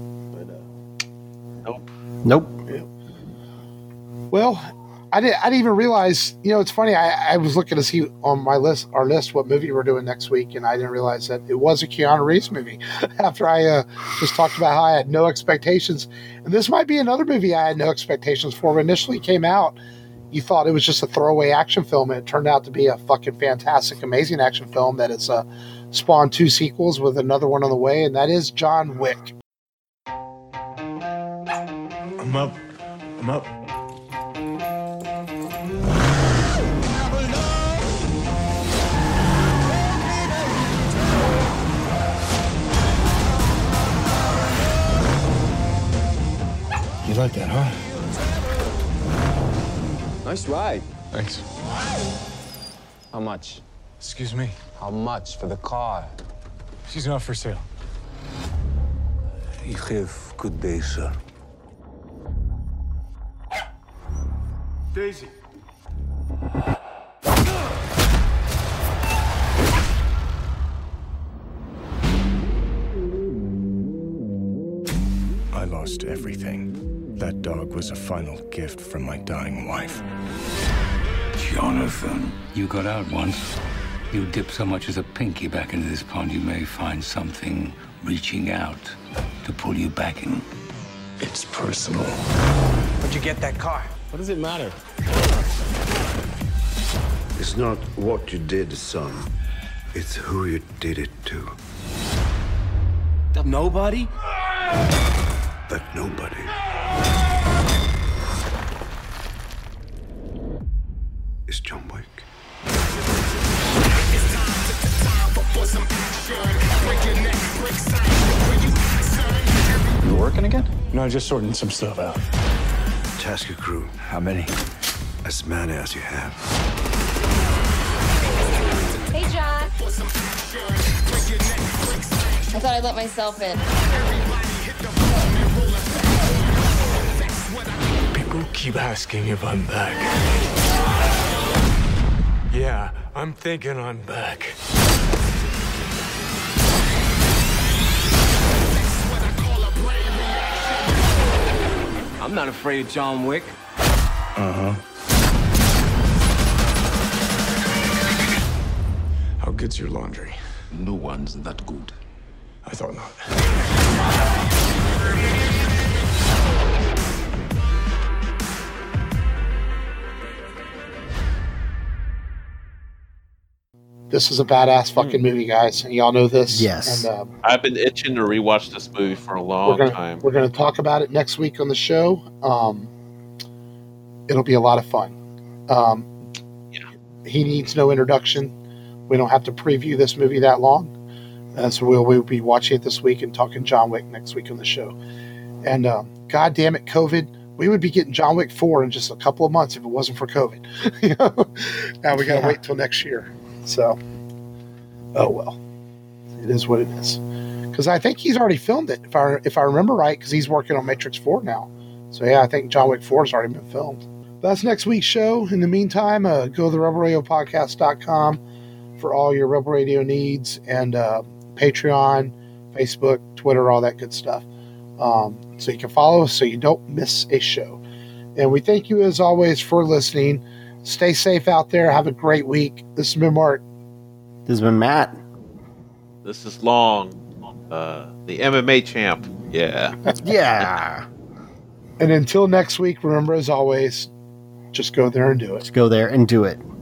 [SPEAKER 2] But,
[SPEAKER 3] Nope.
[SPEAKER 2] Yeah. Well, I didn't even realize. It's funny. I was looking to see on our list, what movie we're doing next week, and I didn't realize that it was a Keanu Reeves movie. After I just talked about how I had no expectations, and this might be another movie I had no expectations for. When initially came out, you thought it was just a throwaway action film, and it turned out to be a fucking fantastic, amazing action film that has spawned 2 sequels with another one on the way, and that is John Wick.
[SPEAKER 5] I'm up. You like that, huh?
[SPEAKER 6] Nice ride.
[SPEAKER 5] Thanks.
[SPEAKER 6] How much?
[SPEAKER 5] Excuse me?
[SPEAKER 6] How much for the car?
[SPEAKER 5] She's not for sale.
[SPEAKER 7] You have good day, sir.
[SPEAKER 5] Daisy. I lost everything. That dog was a final gift from my dying wife.
[SPEAKER 7] Jonathan, you got out once. You dip so much as a pinky back into this pond, you may find something reaching out to pull you back in.
[SPEAKER 5] It's personal.
[SPEAKER 6] Where'd you get that car?
[SPEAKER 5] What does it matter?
[SPEAKER 8] It's not what you did, son. It's who you did it to.
[SPEAKER 6] Nobody?
[SPEAKER 8] That nobody is John Wick.
[SPEAKER 6] You working again?
[SPEAKER 5] No, just sorting some stuff out.
[SPEAKER 8] Task your crew.
[SPEAKER 7] How many?
[SPEAKER 8] As many as you have.
[SPEAKER 9] Hey, John. I thought I let myself in.
[SPEAKER 5] People keep asking if I'm back. Yeah, I'm thinking I'm back.
[SPEAKER 6] I'm not afraid of John Wick.
[SPEAKER 5] Uh-huh. How good's your laundry?
[SPEAKER 7] No one's that good.
[SPEAKER 5] I thought not.
[SPEAKER 2] This is a badass fucking movie, guys. And y'all know this.
[SPEAKER 3] Yes.
[SPEAKER 2] And,
[SPEAKER 4] I've been itching to rewatch this movie for a long time.
[SPEAKER 2] We're going to talk about it next week on the show. It'll be a lot of fun. He needs no introduction. We don't have to preview this movie that long. So we'll be watching it this week and talking John Wick next week on the show. And God damn it, COVID. We would be getting John Wick 4 in just a couple of months if it wasn't for COVID. Now we got to wait till next year. So, oh well, it is what it is. Because I think he's already filmed it, if I remember right, because he's working on Matrix 4 now. So yeah, I think John Wick 4 has already been filmed. That's next week's show. In the meantime, go to the RebelRadioPodcast.com for all your Rebel Radio needs, and Patreon, Facebook, Twitter, all that good stuff. So you can follow us so you don't miss a show. And we thank you, as always, for listening. Stay safe out there. Have a great week. This has been Mark.
[SPEAKER 3] This has been Matt.
[SPEAKER 4] This is Long, the MMA champ. Yeah.
[SPEAKER 3] Yeah.
[SPEAKER 2] And until next week, remember, as always, just go there and do it.
[SPEAKER 3] Just go there and do it.